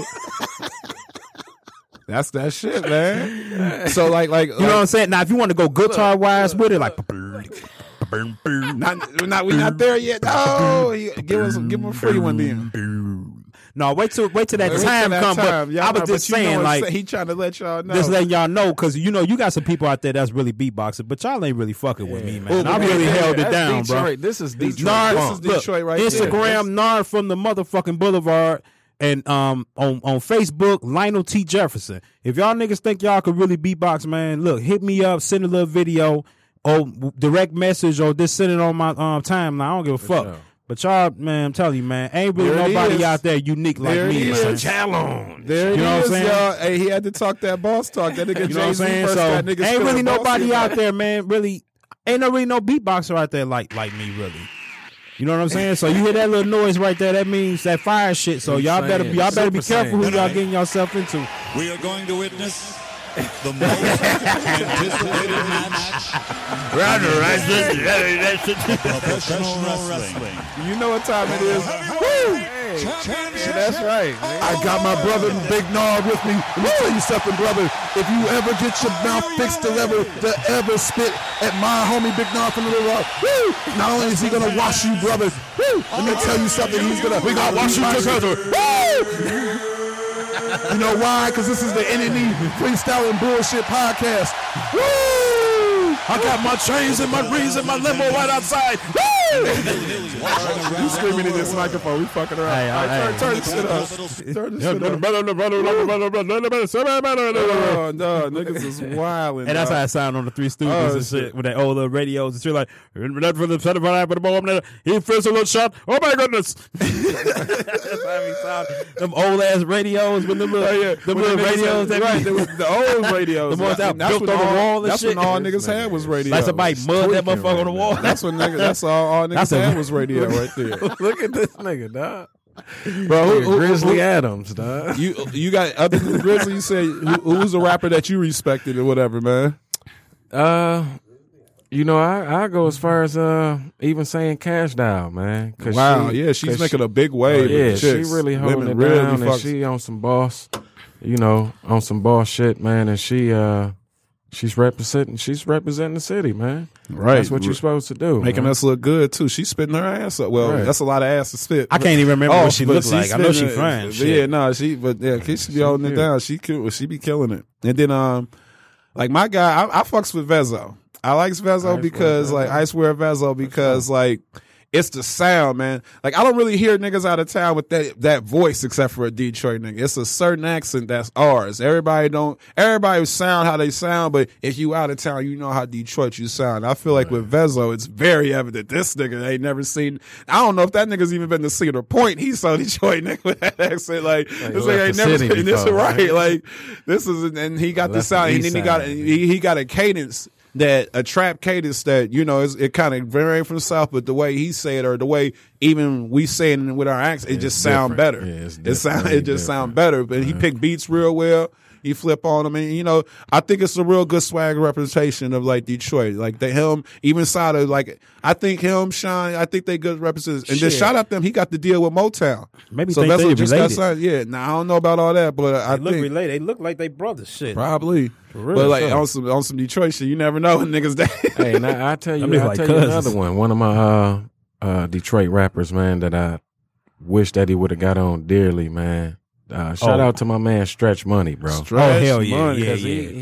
that's that shit, man. So like you know what I'm saying? Now if you want to go guitar wise with it, like we're not there yet. No, give him a free one then. No, wait till that time comes. But I was just saying, like, he trying to let y'all know. Just letting y'all know, because you know you got some people out there that's really beatboxing, but y'all ain't really fucking with me, man. I really held it down, Detroit. bro. This is Detroit. This is Detroit right there. Instagram, Nard from the motherfucking Boulevard, and on Facebook, Lionel T. Jefferson. If y'all niggas think y'all could really beatbox, man, look, hit me up, send a little video, or direct message, or just send it on my timeline. I don't give a fuck. Sure. But y'all, man, I'm telling you, man, ain't really nobody out there unique like me, man. Challenge. There you know what I'm saying? Y'all. Hey, he had to talk that boss talk. That nigga Jay-Z first got niggas. Ain't really nobody out there, man. Really, ain't no beatboxer out there like me, really. You know what I'm saying? So you hear that little noise right there? That means that fire shit. So y'all better be careful who y'all getting yourself into. We are going to witness the most anticipated match. Professional wrestling. You know what time it is. Woo! Yeah, that's right. I got my brother Big Nard with me. Let me tell you something, brother. If you ever get your mouth fixed to ever spit at my homie Big Nard from Little Rock, woo! Not only is he gonna wash you, brother, woo! Let me tell you something. We gonna wash you together. Woo! You know why? Because this is the NNE Freestyling Bullshit Podcast. Woo! I got my chains and my rings and my limo right outside. Woo! You screaming in this microphone. We fucking around. Turn this shit up. Turn this shit up. Oh, no. Niggas is wilding. And that's how it sound on the Three Stooges and shit. With that old radios and shit like, he feels a little shot. Oh, my goodness. That's how he sound. Them old ass radios with them little radios. Right, the old radios. The ones that built on the wall and shit. That's when all niggas had was radio. Like somebody mud that motherfucker on the wall. That's when niggas. That's all niggas had was radio right there. Look at this nigga, dog. Bro, Grizzly Adams, dog. You got, other than Grizzly, you say who's a rapper that you respected or whatever, man? You know, I go as far as even saying Cash Doll, man. Wow, she's making a big wave. Yeah, she really holding it down, and she on some boss, on some boss shit, man. And she She's representing the city, man. Right. That's what you're supposed to do. Making man. us look good too. She's spitting her ass up. Well, that's a lot of ass to spit. I can't even remember what she looked like. I know she fine. Yeah, no, she be holding it down. She be killing it. And then like my guy, I fucks with Vezzo. I like Vezzo because like I swear Vezzo because like it's the sound, man. Like I don't really hear niggas out of town with that voice except for a Detroit nigga. It's a certain accent that's ours. Everybody sound how they sound, but if you out of town, you know how Detroit you sound. I feel like with Vezzo, it's very evident. This nigga ain't never seen. I don't know if that nigga's even been to Cedar Point. He saw Detroit nigga with that accent. Like this nigga ain't never seen this. Right? Like this is, and he got the sound, and then he got a cadence. That a trap cadence that, you know, it kind of varies from the South, but the way he say it or the way even we say it with our accent, it just sound better. Yeah, it just sound better. But he picked beats real well. He flip on them, and you know, I think it's a real good swag representation of like Detroit. Like him, even inside of like, I think him, Sean, I think they good representatives. And just shout out them, he got the deal with Motown. Maybe so they related. Yeah, now I don't know about all that, but I look think related. They look like they brothers. Shit, probably. But like on some Detroit shit, you never know when niggas that. Hey, now I tell you another one. One of my Detroit rappers, man, that I wish that he would have got on dearly, man. Shout out to my man Stretch Money, bro. Hell yeah, his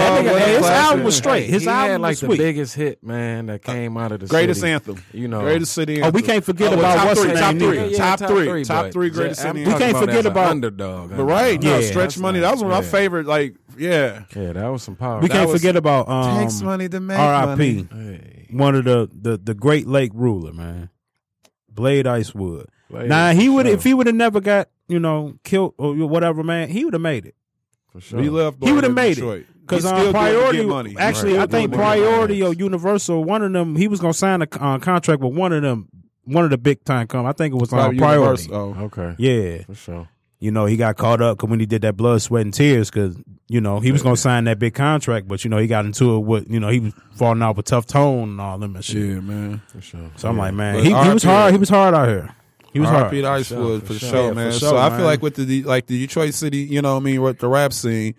album was straight. His album had like was the sweet. biggest hit, man, that came out of the greatest city. Anthem. You know, greatest city anthem. We can't forget about what's his name. Top three greatest city We can't forget about Underdog. But right, Stretch Money. That was one of my favorite. Like, yeah, that was some power. We can't forget about takes money to make R.I.P. money. One of the Great Lake ruler, man, Blade Icewood. Now he would if he would have never got killed or whatever, man, he would have made it. For sure. He would have made it. Because Priority, money. Actually, I think Priority or Universal, one of them, he was gonna sign a contract with one of the big time companies. I think it was on Priority. Oh, okay, yeah, for sure. He got caught up when he did that Blood, Sweat, and Tears because, he was going to sign that big contract, but, he got into it with, he was falling out with Tough Tone and all them and shit. Yeah, man. For sure. So I'm like, man, he was hard. He was hard out here. He was hard. R.I.P. to Icewood for sure, man. So I feel like with the Detroit city, with the rap scene,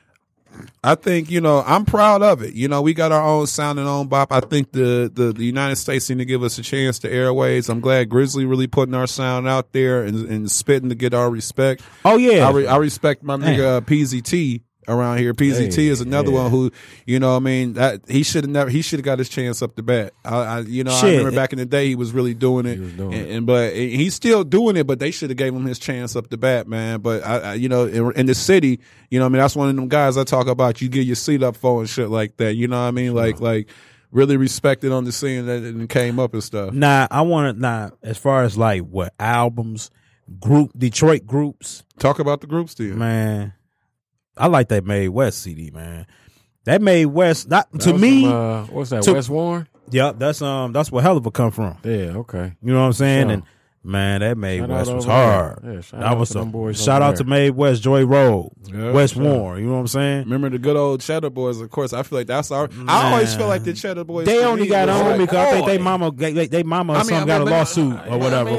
I think, I'm proud of it. We got our own sound and own bop. I think the United States need to give us a chance to airways. I'm glad Grizzly really putting our sound out there and spitting to get our respect. Oh, yeah. I respect my nigga PZT around here. PZT is another one who, that he should have got his chance up the bat. I remember back in the day he was really doing it, but he's still doing it. But they should have gave him his chance up the bat, man. But in the city, that's one of them guys I talk about. You get your seat up for and shit like that. You know what I mean? Like really respected on the scene that and came up and stuff. As far as like what albums, Detroit groups. Talk about the groups to you, man. I like that Made West CD, man. That Made West, to me. What's that? West Warren. Yep, that's where Hell of a come from. Yeah, okay. You know what I'm saying? Sure. And man, that Made West was hard. Yeah, shout out to Made West, Joy Road, West Warren. You know what I'm saying? Remember the good old Cheddar Boys? Of course, I feel like that's our. I always feel like the Cheddar Boys. They only got on because I think they mama or something got a lawsuit or whatever.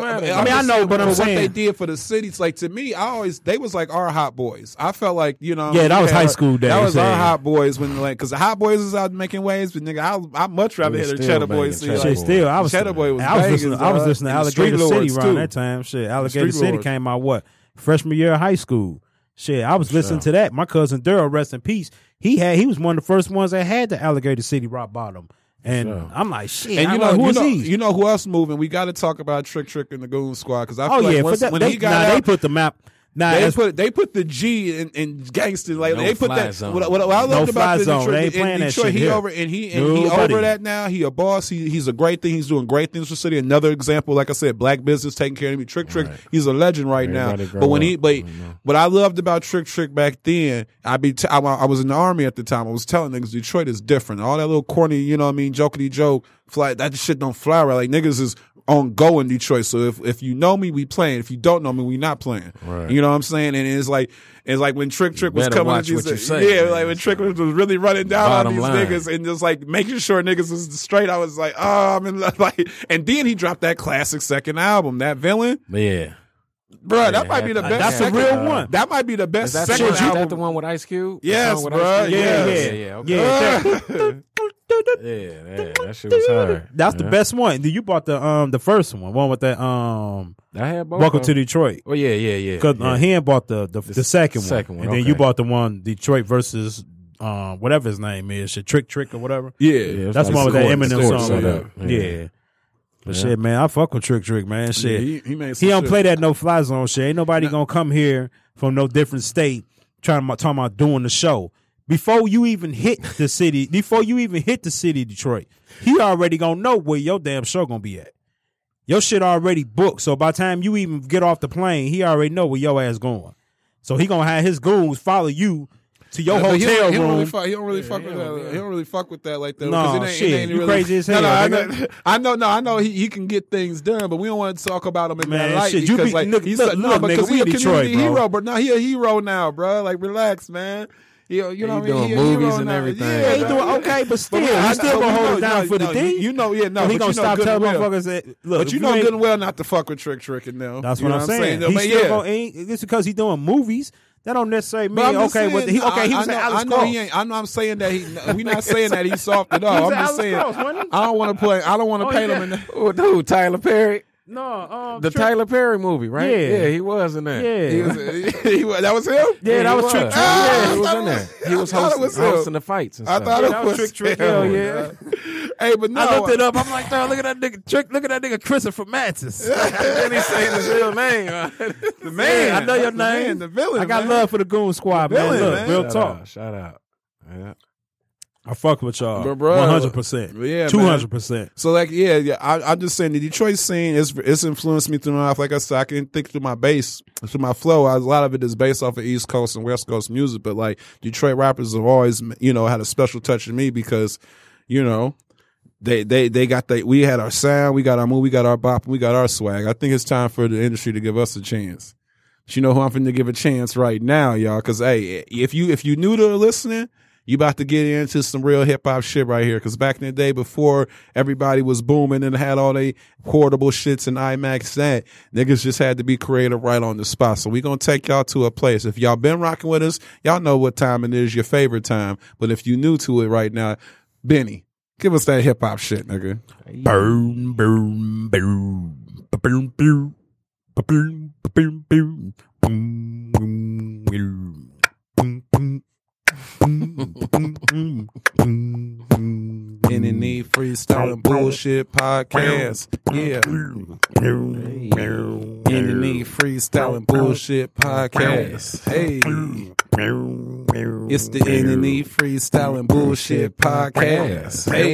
I know, but I'm saying what they did for the cities. Like to me, they was like our hot boys. I felt like that was high school days. That was our hot boys because the hot boys was out making waves. But nigga, I much rather hear the Cheddar Boys. Still, I was Cheddar Boy was. I was listening to Alligator City around that time. Shit, Alligator City came out freshman year of high school. Shit, I was listening to that. My cousin Daryl, rest in peace. He was one of the first ones that had the Alligator City rock bottom. And I'm like, shit. And you know who else moving? We got to talk about Trick and the Goon Squad because I feel like when he got out, they put the map. They put the G in gangster. Like they put that. What I loved about the Detroit, he over that now. He a boss. He's a great thing. He's doing great things for the city. Another example, like I said, black business taking care of me. Trick. He's a legend right now. But what I loved about Trick back then, I was in the army at the time. I was telling niggas Detroit is different. All that little corny, jokety joke, fly that shit don't fly right. Like niggas is on go in Detroit. So if you know me, we playing. If you don't know me, we not playing. Right. You know what I'm saying? And it's like when Trick was coming at these, when Trick was really running down on these niggas and just like making sure niggas was straight. I was like, oh, I'm in like, and then he dropped that classic second album, That Villain. Yeah. Bro, that might be the best. That's a real one. That might be the best Is second album. that the one with Ice Cube? Yes, with bro. Ice Cube? Yeah. Okay. Yeah, that shit was hard. That's the best one. You bought the first one with that I had both. Welcome to Detroit. Oh yeah. Because he had bought the second one, and then you bought the one Detroit versus whatever his name is, Trick or whatever. Yeah, that's like one with that Eminem song. set With up. Yeah. But shit, man, I fuck with Trick, man. Shit, he made some he don't shit. play that no fly zone shit. Ain't nobody gonna come here from no different state talking about doing the show. Before you even hit the city, Detroit, he already gonna know where your damn show gonna be at. Your shit already booked. So by the time you even get off the plane, he already know where your ass going. So he gonna have his goons follow you to your hotel room. He don't really fuck with that. He don't really fuck with that like that. No, shit, you crazy as hell. I know. He can get things done, but we don't want to talk about him in that light shit, because because he's a community hero, bro. But now he a hero now, bro. Like, relax, man. You know what I mean? He doing movies and everything. Yeah, he doing okay, but still, he still gonna hold it down for the D. You know, yeah, no. He gonna stop telling motherfuckers that. Look, but you know good and well not to fuck with Trick and them. That's what I'm saying. He's still gonna. It's because he's doing movies. That don't necessarily mean he was at Alice Cross. I know I'm saying that we not saying that he's soft at all. I'm just saying I don't want to paint him in that. Dude, Tyler Perry. No, the Tyler Perry movie, right? Yeah, he was in that. Yeah, that was him. Yeah, that was Trick. Yeah, he was in there. He was hosting the fights and stuff. I thought it was Trick. Hell yeah. Hey, but no, I looked it up. I'm like, look at that nigga Trick. Look at that nigga Christopher Matzis. And he's saying his real name. The man, I know your name. The villain. I got love for the Goon Squad, man. Look, real talk. Shout out. Yeah. I fuck with y'all, 100%, yeah, 200%. So like, yeah. I'm just saying the Detroit scene it's influenced me through my life. Like I said, I can think through my bass, through my flow. A lot of it is based off of East Coast and West Coast music, but like Detroit rappers have always, had a special touch in me because, they got we had our sound, we got our move, we got our bop, we got our swag. I think it's time for the industry to give us a chance. But you know who I'm finna give a chance right now, y'all? Because hey, if you new to listening, you about to get into some real hip hop shit right here. Because back in the day, before everybody was booming and had all they portable shits and iMacs, that niggas just had to be creative right on the spot. So we gonna take y'all to a place. If y'all been rocking with us, y'all know what time it is, your favorite time. But if you new to it right now, Benny, give us that hip hop shit, nigga. Boom, boom, boom, boom, boom, boom, boom, boom, boom, boom. NNE Freestyle Bullshit Podcast. Yeah. NNE Freestyle Bullshit Podcast. Hey. It's the NNE Freestyle Bullshit Podcast. Hey.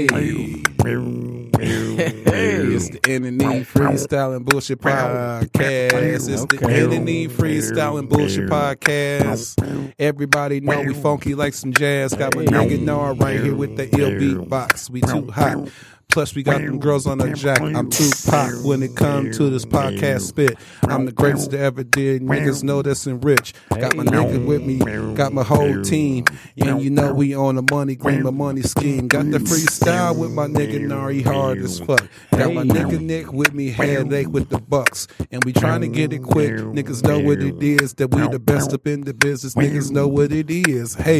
It's the NNE Freestyle Bullshit Podcast. It's the NNE Freestyle Bullshit Podcast. Everybody know we funky like some jazz. Got my nigga Nar right here with the ill beatbox. We too hot. Plus, we got them girls on the jack. I'm Tupac when it comes to this podcast spit. I'm the greatest that ever did. Niggas know that's enriched. Got my nigga with me. Got my whole team. And you know we on the money green, my money scheme. Got the freestyle with my nigga Nari hard as fuck. Got my nigga Nick with me, headache with the bucks. And we trying to get it quick. Niggas know what it is. That we the best up in the business. Niggas know what it is. Hey.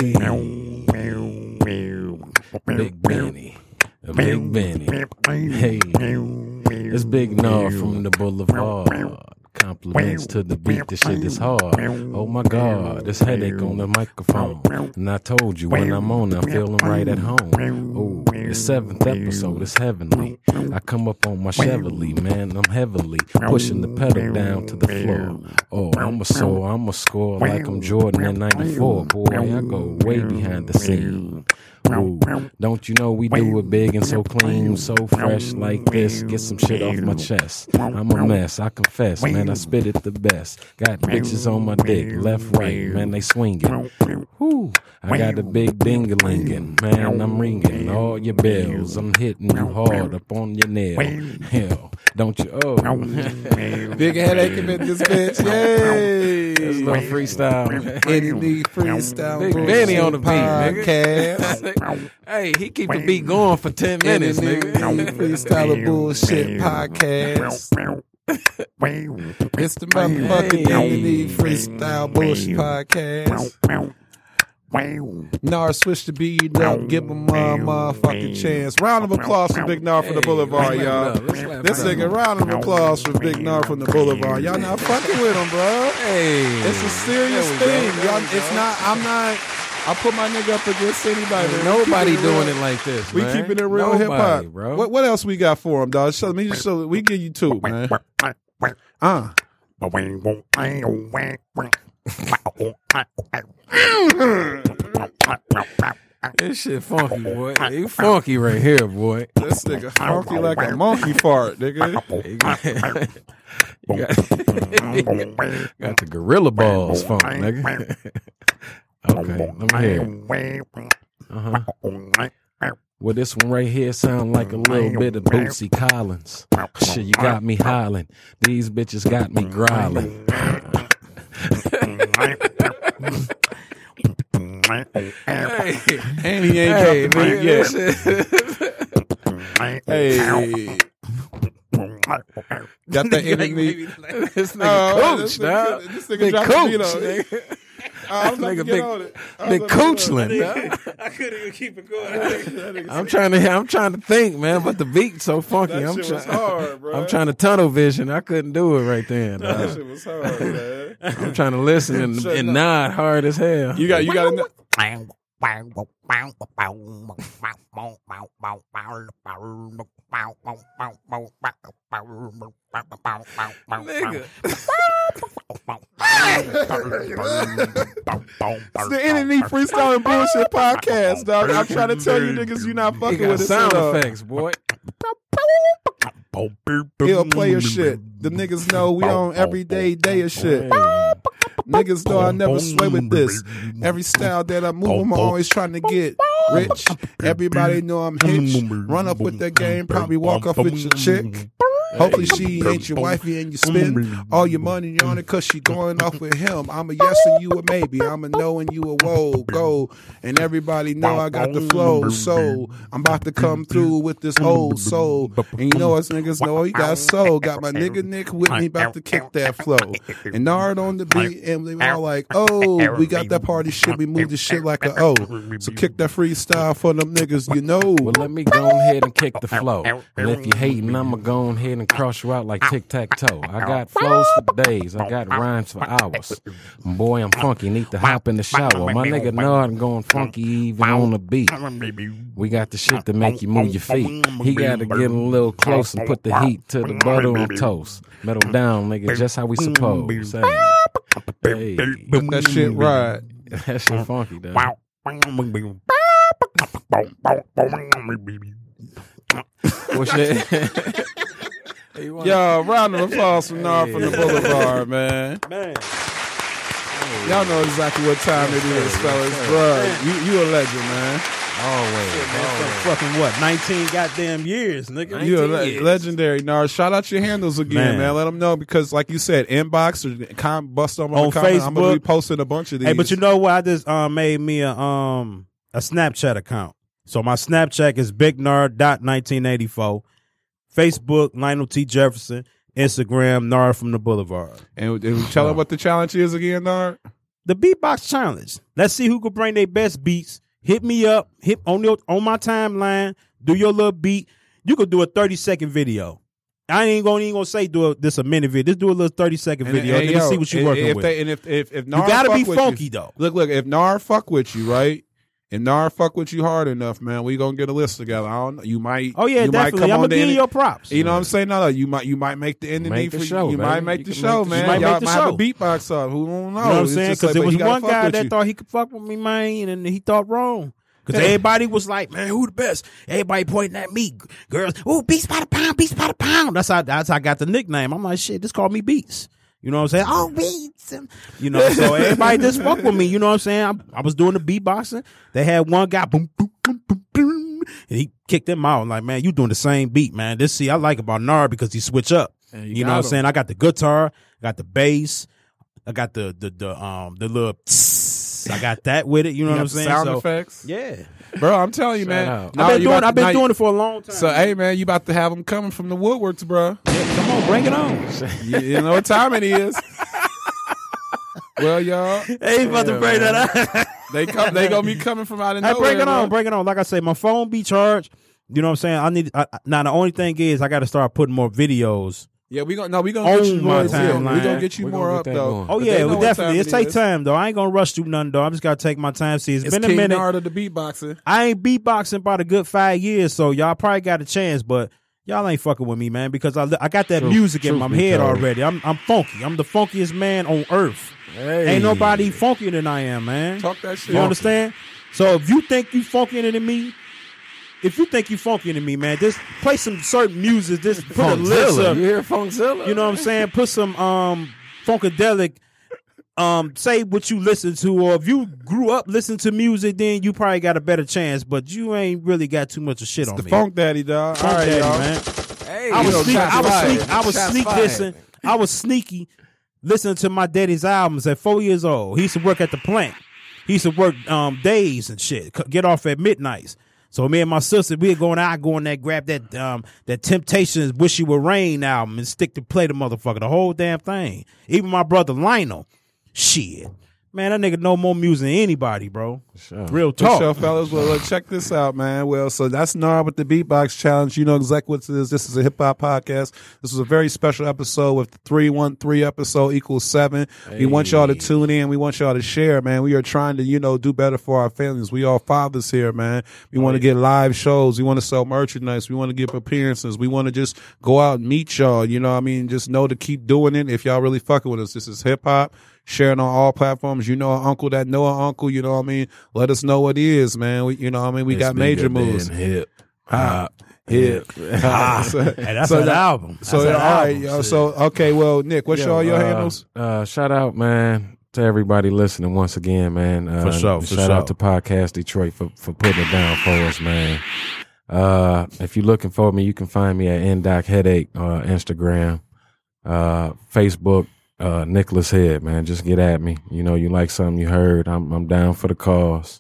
Big Benny. Big Benny. Hey. It's Big Nar from the Boulevard. Compliments to the beat, this shit is hard. Oh my God, this headache on the microphone. And I told you when I'm on, I'm feeling right at home. Oh, it's 7th episode, it's heavenly. I come up on my Chevrolet, man, I'm heavily pushing the pedal down to the floor. Oh, I'm a score like I'm Jordan in 94. Boy, I go way behind the scene. Ooh, don't you know we do it big and so clean, so fresh like this? Get some shit off my chest. I'm a mess, I confess, man, I spit it the best. Got bitches on my dick, left, right, man, they swinging. Whoo, I got a big ding-a-lingin', man, I'm ringing all your bells. I'm hitting you hard up on your nail. Hell, don't you? Oh, big headache in this bitch. Yay! There's no freestyle. NNE Freestyle. Big Benny on the beat, nigga. Hey, he keep the beat going for 10 minutes, nigga. Freestyle Bullshit Podcast. It's the motherfucking NNE Freestyle Bullshit Podcast. Nar switch the beat up, give him a motherfucking chance. Round of applause for Big Nar from the Boulevard, y'all. This nigga, round of applause for Big Nar from the Boulevard. Y'all not fucking with him, bro. Hey, it's a serious thing. Y'all, it's not. I put my nigga up against anybody. Man. Nobody doing it like this. We man. keeping it real hip hop, bro. What else we got for him, dog? Show me. We give you two, man. This shit funky, boy. You funky right here, boy. This nigga funky like a monkey fart, nigga. Got the gorilla balls funk, nigga. Okay, let me hear it. Well, this one right here sound like a little bit of Bootsy Collins. Shit, you got me hollering. These bitches got me growling. And he ain't dropped the beat yet. Hey. Got that enemy. This nigga coach, dog. This nigga dropped the beat on it. I was nigga big, on it. Big Coochland. I couldn't even keep it going. I'm trying to think, man, but the beat's so funky. That shit was hard, bro. I'm trying to tunnel vision. I couldn't do it right then. That shit was hard, man. I'm trying to listen and nod hard as hell. You got to. Nigga. It's the NNE Freestyle and Bullshit Podcast, dog. I'm trying to tell you niggas you not fucking with it. Sound effects, boy. He'll play your shit. The niggas know we on everyday day of shit. Niggas know I never sway with this. Every style that I move, I'm always trying to get rich. Everybody know I'm hitch. Run up with that game, probably walk off with your chick. Hopefully she ain't your wifey and you spend all your money on it cause she going off with him. I'm a yes and you a maybe. I'm a no and you a whoa, go. And everybody know I got the flow. So I'm about to come through with this old soul. And you know us niggas know he got soul. Got my nigga Nick with me about to kick that flow. And Nard on the beat and they all like, oh, we got that party shit. We move the shit like a O. So kick that freestyle for them niggas, you know. Well, let me go ahead and kick the flow. And if you hating, I'ma go ahead and cross you out like tic-tac-toe. I got flows for days. I got rhymes for hours. Boy, I'm funky. Need to hop in the shower. My nigga Nard going funky even on the beat. We got the shit to make you move your feet. He got to get a little close and put the heat to the butter on toast. Metal down, nigga, just how we suppose. Hey, Put that shit right. That shit funky, dog. What's that? Yo, round of applause from Nard from the Boulevard, man. Y'all know exactly what time it is, fellas. Bruh, you a legend, man. Always. Fucking what? 19 goddamn years, nigga. You a legendary, Nard. Shout out your handles again, man. Let them know because, like you said, inbox or bust on Facebook. I'm gonna be posting a bunch of these. Hey, but you know what? I just made me a Snapchat account. So my Snapchat is bignard.1984. Facebook, Lionel T. Jefferson. Instagram, Nard from the Boulevard. And tell them what the challenge is again, Nard? The Beatbox Challenge. Let's see who can bring their best beats. Hit me up. Hit on my timeline. Do your little beat. You could do a 30-second video. I ain't gonna say do this a minute video. Just do a little 30-second video. And let's see what you're working with. If Nard you gotta be fuck funky you, though. Look. If Nard fuck with you, right? If Nard fuck with you hard enough, man, we gonna get a list together. I don't know. You might. Oh yeah, you definitely. Might come I'm gonna give you your props. You know what I'm saying? No, you might make the enemy for show. You might make the show, man. You might Y'all make the might show. have a beatbox up. Who don't know? You know what I'm saying? Because there was one guy that thought he could fuck with me, man, and he thought wrong. Because everybody was like, man, who the best? Everybody pointing at me. Girls, ooh, Beats by the pound, Beats by the pound. That's how I got the nickname. I'm like, shit, just call me Beats. You know what I'm saying? Oh, Beats. You know, so everybody just fuck with me. You know what I'm saying? I was doing the beatboxing. They had one guy, boom, boom, boom, boom, boom, and he kicked him out. I'm like, man, you doing the same beat, man. This, I like about Nard because he switch up. You know what I'm saying? I got the guitar, I got the bass, I got the little tss, I got that with it. You know what I'm saying? Sound effects. Yeah. Bro, I'm telling you, man. I've been doing it for a long time. So, hey, man, you about to have them coming from the woodworks, bro. Yeah, come on, bring it on. You know what time it is. Well, y'all. Hey, about to bring that out. They gonna be coming from out of nowhere. Hey, bring it on. Like I say, my phone be charged. You know what I'm saying? Now the only thing is I got to start putting more videos. Yeah, we gonna get you more. We gonna get you more up though. Oh yeah, we definitely. It take time though. I ain't gonna rush through nothing though. I'm just gotta take my time. See, it's been a minute. Art of the beatboxing. I ain't beatboxing about a good 5 years, so y'all probably got a chance, but y'all ain't fucking with me, man, because I got that music in my head already. I'm funky. I'm the funkiest man on earth. Hey. Ain't nobody funkier than I am, man. Talk that shit. You understand? So if you think you funkier than me. If you think you funkier than me, man, just play some certain music. Just put a list of, you hear Funkzilla? You know what I'm saying? Put some funkadelic. Say what you listen to, or if you grew up listening to music, then you probably got a better chance. But you ain't really got too much of shit on the me. Funk Daddy, dog. Funk Daddy, y'all. man. Hey, I was sneaky listening to my daddy's albums at 4 years old. He used to work at the plant. He used to work days and shit. Get off at midnights. So me and my sister, we'd go in there, grab that Temptations Wish You Would Rain album and stick to play the motherfucker, the whole damn thing. Even my brother Lionel, shit. Man, that nigga know more music than anybody, bro. Sure. Real talk. For sure, fellas. Well, check this out, man. Well, so that's Nard with the Beatbox Challenge. You know exactly what it is. This is a hip-hop podcast. This was a very special episode with the 313 episode equals 7. Hey. We want y'all to tune in. We want y'all to share, man. We are trying to, do better for our families. We all fathers here, man. We want to get live shows. We want to sell merchandise. We want to give appearances. We want to just go out and meet y'all. You know what I mean? Just know to keep doing it if y'all really fucking with us. This is hip-hop. Sharing on all platforms. You know an uncle that know an uncle, you know what I mean? Let us know what it is, man. We got major moves. Hip. Hip. That's an album. So, all right, yo. So, okay, well, Nick, what's all your handles? Shout out, man, to everybody listening once again, man. For sure. Shout out to Podcast Detroit for putting it down for us, man. If you're looking for me, you can find me at NDoc Headache, Instagram, Facebook, Nicholas Head, man. Just get at me. You like something you heard. I'm down for the cause.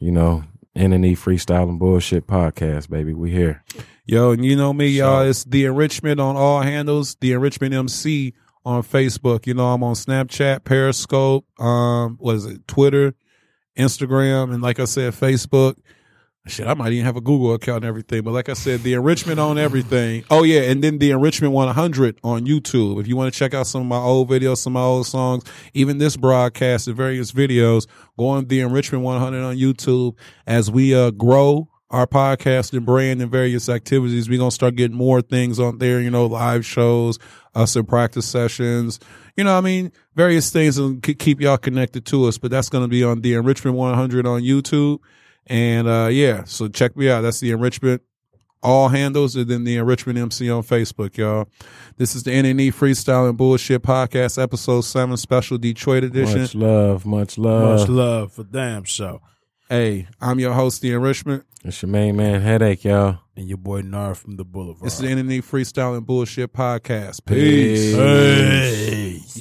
NNE Freestyle and Bullshit Podcast, baby. We here. Yo, and you know me, y'all. It's The Enrichment on all handles. The Enrichment MC on Facebook. I'm on Snapchat, Periscope, Twitter, Instagram, and like I said, Facebook. Shit, I might even have a Google account and everything. But like I said, The Enrichment on everything. Oh, yeah, and then The Enrichment 100 on YouTube. If you want to check out some of my old videos, some of my old songs, even this broadcast and various videos, go on The Enrichment 100 on YouTube. As we grow our podcast and brand and various activities, we're going to start getting more things on there, live shows, some practice sessions, various things and keep y'all connected to us. But that's going to be on The Enrichment 100 on YouTube. And, so check me out. That's The Enrichment, all handles, and then The Enrichment MC on Facebook, y'all. This is the NNE Freestyle and Bullshit Podcast, episode 7, special Detroit edition. Much love. Much love for damn show. Hey, I'm your host, The Enrichment. It's your main man, Headache, y'all. And your boy, Nard from the Boulevard. This is the NNE Freestyle and Bullshit Podcast. Peace. Hey.